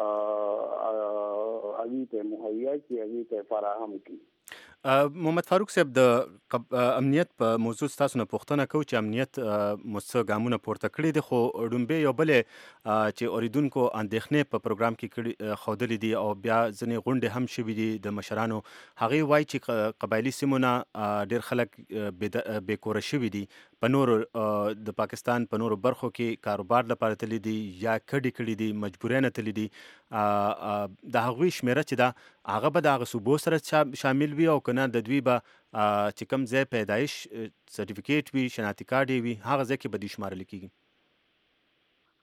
هغې ته مهیا کړي، هغې ته فراهم کړي. محمد فاروق صاحب، د امنیت په موضوع ستاسو نه پوښتنه کوو چې امنیت مو څه ګامونه پورته کړي دي، خو ډومبې یو بلې چې اوریدونکو اندېښنې په پروګرام کې کړي ښودلې دي او بیا ځینې غونډې هم شوي دي د مشرانو، هغې وایي چې قبایلي سیمو نه ډېر خلک بې کوره شوي دي، په نورو د پاکستان په نورو برخو کې کاروبار لپاره تللي دي یا کډې کړي دي، مجبوریانه تللي دي. د هغوی شمېره چې ده هغه به د هغه صوبو سره شامل وي او که نه د دوی به چې کوم ځای پیدایش سرټیفیکیټ وي، شناختی کارډ یې وي، هغه ځای کې به دوی شمارل کېږي؟ نه،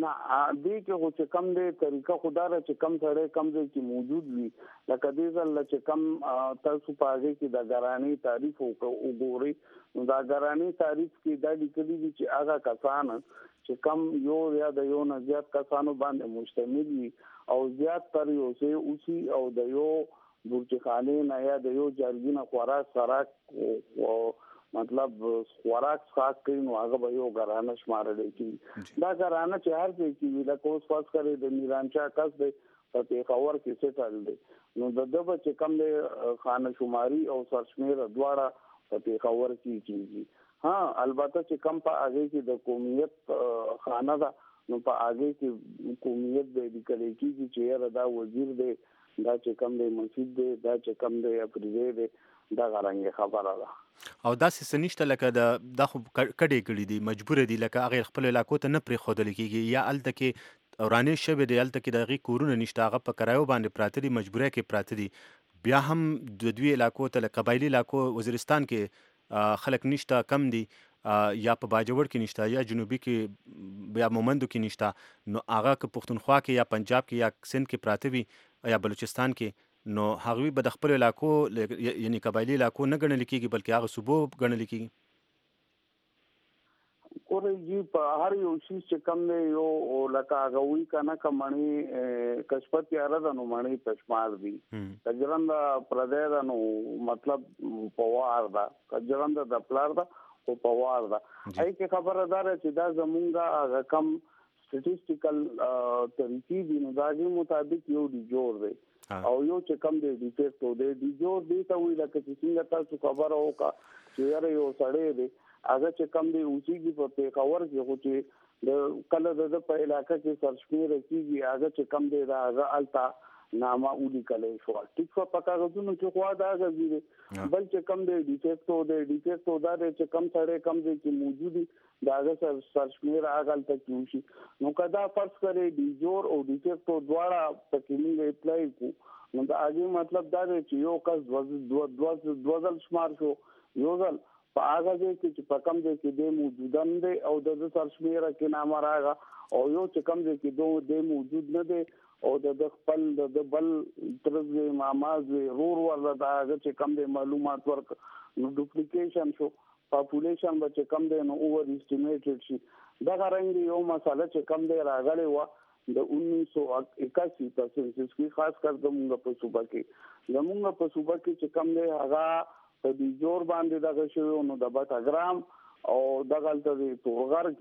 نه دې کې خو چې کم دې طریقه خدای چې کم سره کم دې کې موجود وي لکه دې ځل چې کم تاسو په هغه کې د غراني تعریف وګورئ نو دا غراني تعریف کې دا لیکلي دي چې هغه کسان چې کم یو یا د یو نه زیات کسانو باندې مشتمل وي او زیات تر یو څه اوسي او د یو برچخانه نه یا د یو جرګینه خوراک سراک او مطلب خوراک خاص کین نو هغه به یو غرانه شمارل کی دا غرانه چې هر ځای کې وی دا کوس پاس کړي د میرانچا کس د په خبر کې سټل دي نو د دغه چې کم د خانه شماري او سرشمیر دواړه په خبر کې کیږي ها البته چې کم په هغه کې د قومیت خانه دا نو په هغه کې قومیت د لیکل کېږي چې دا وزیر دی دا چې کم د مسجد دی دا چې کم د افریدي دی دا غرانګه خبره ده او دا سنشته لکه د د کډې کړي دي مجبور دي لکه هغه خپل علاقو ته نه پرې خودل کیږي یا الته کې اورانه شوه دی الته کې دغه کورونه نشته هغه په کرایو باندې پراته دي مجبوره کې پراته دي بیا هم د دوی علاقو ته قبایلی علاقو وزیرستان کې خلک نشته کم دي یا په باجوړ کې نشته یا جنوبي کې بیا مومندو کې نشته نو هغه که پښتونخوا کې یا پنجاب کې یا سند کې پراته وي یا بلوچستان کې نو هغوی به د خپل علاقو یعنی قبایلی علاقو نه ګڼل کېږي بلکې هغه صوبو ګڼل کېږي کورېږي په هر یو شي چې کم دی یو لکه هغه وی کنه کمنې کشپت یاره د نو مڼې پشمار دي کجرنده پردې د نو مطلب پوار دا کجرنده د پلار دا او پوار دا ای کې خبردار چې دا زمونږه هغه کم سټیټیکل طریقې دي نو داغي مطابق یو دی جوړ دی او یو چې کم دی ډیټیکټ دی دی جوړ دی ته وی لکه چې څنګه تاسو خبر او کا چې یاره یو سړی دی هغه چې کم دی اوسېږي په پیښور کې خو چې د کله د په علاقې کې سرشمیر کېږي هغه چې کم دی دا هغه التا نامه ولي کله شو ټیک په پکاغونو کې خو دا غوږی بل چې کم دی ډیټیکټ دی ډیټیکټ دا چې کم سړی کم دی چې موجودي داغه سر سرشمیر هغه التا کیږي نو کدا فرض کړي دی جوړ او ډیټیکټ دواړه پکې موږ اپلای کو نو دا هغه مطلب دا دی چې یو کس دوه دوه شمار شو یو ځل په هغه چې په کم دی کې د موجودن دی او د سرشمیر کې نامه راغا او یو چې کم دی کې دوه د موجود نه دی او د خپل د بل طرز ماماز رور وردا دا چې کم دی معلومات ورک نو ډوپلیکیشن شو پاپولیشن به چې کم دی نو اوور اسټیمیټډ شي دا غرنګ یو مسله چې کم دی راغلی و د انیس سو اکاسی په سنسس کې خاص کر زموږ په صوبه کې زموږ په صوبه کې چې کم دی هغه په دې جوړ باندې دغه شو نو د بټاګرام او دغه د تورغر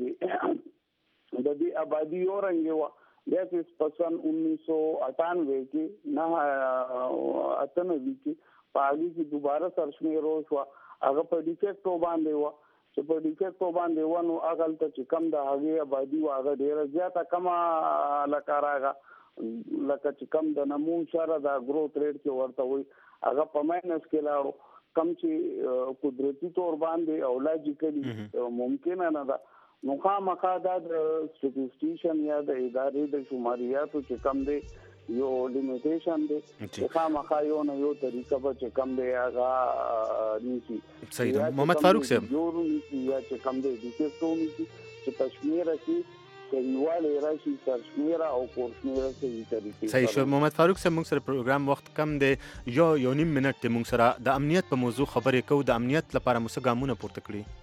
کې د دې آبادی اورنګ و بیا چې پسن انیس سو اٹھانوے کې نه اتنوي کې پاګي کې دوباره سرشمیر شو هغه په ډیټیکټ باندې و چې په ډیټیکټ باندې و نو هغه ته چې کم د هغه آبادی و هغه ډیره زیاته کما لکاراغه لکه چې کم د نمو شره د گروث ریټ کې ورته وي هغه په ماینس کې لاړو کم چې قدرتي تور باندې او لاجیکلی ممکن نه ده نو خامخا د سټیټیشن یا د ادارې د شماریاتو چې کم دی یو لیمیټیشن دی خامخا یو نه یو طریقه به چې کم دی هغه نیسی صحیح ده محمد فاروق صاحب یو نیسی یا چې کم دی د څه نیسی چې کشمیر کې کلیواله راشي سرشمیر او کورشمیر صحیح طریقې صحیح شو محمد فاروق صاحب موږ سره پروګرام وخت کم دی یو یو نیم منټ ته موږ سره د امنیت په موضوع خبرې کوو د امنیت لپاره موږ ګامونه پورته کړی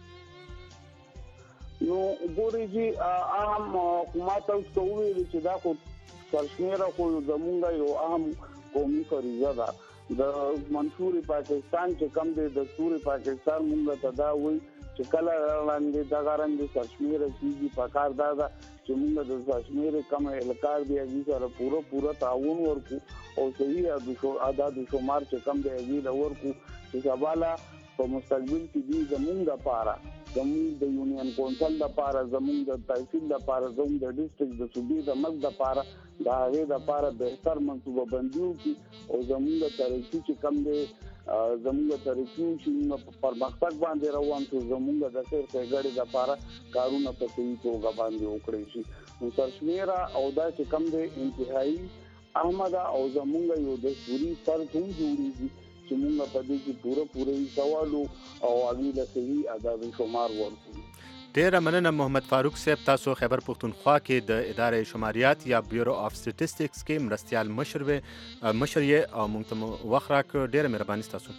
نو ګوري چې اهم حکومت او څووي چې دا خو سرشمیر خو زمونږ یو اهم قومي فریضه ده د منصور پاکستان چې کم دی د سوري پاکستان مونږ ته دا وایي چې کله باندې دا غرانګي سرشمیر کیږي پکار دا دا چې موږ د سرشمیر کم الکار دی چې سره پورا پورا تعاون ورکو او صحیح ادا د شمار چې کم دی دی ورکو چې سواله په مستقبل کې دی زمونږ لپاره زمونږ د یونین کونسل لپاره زمونږ د تحصیل لپاره زمونږ د ډیسټریکټ د صوبې د ملک لپاره د هغه لپاره بهتر منصوبه بندي وکړي او زمونږ د تاریخي چې کم دی زمونږ تاریخي چې پرمختګ باندې روان شو زمونږ د خیر ځای لپاره کارونه په صحیح توګه باندې وکړي شي نو سرشمیر او دا چې کم دی انتهایی احمد او زمونږ یو د سوري فرض هم جوړیږي چې موږ په دې کې پوره پوره سوالو او اغي له صحیح ادا شمار ورکړو ډیره مننه محمد فاروق صاحب، تاسو خیبر پختونخوا کې د ادارې شماریات یا بیورو اف سټیټسټکس کې مرستیال مشر و مشر یې او موږ ته وخت راکړ. ډیره مهرباني ستاسو.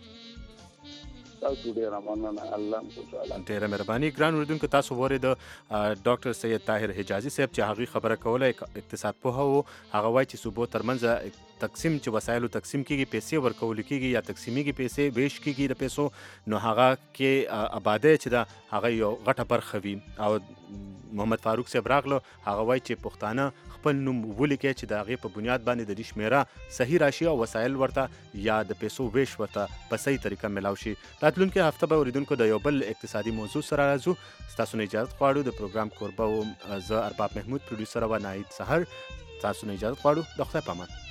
تاسو ډیره مننه، الله مو خوشاله. ډیره مهرباني. ګران اوریدونکو، تاسو وورید ډاکټر سید طاهر حجازي صاحب چې هغه خبره کوله اقتصاد پوه وو. هغه وایي چې صوبو ترمنځ تقسیم چې وسایلو تقسیم کیږي، پیسې ورکول کیږي یا تقسیمیږي پیسې ویش کیږي د پیسو، نو هغه کې آبادی چې دا هغه یو غټه برخه وي. او محمد فاروق صاحب راغله، هغه وایي چې پښتانه خپل نوم ولیکي چې د هغې په بنیاد باندې د دې شمیره صحیح راشي او وسایل ورته یا د پیسو ویش ورته په صحیح طریقه ملاو شي. راتلونکې هفته به اوریدونکو د یو بل اقتصادي موضوع سره راځو. ستاسو نه اجازه غواړو. د پروګرام کوربه وم زه ارباب محمود، پروډیوسر و ناهید سحر. تاسو نه اجازه غواړو. د خدای په امان.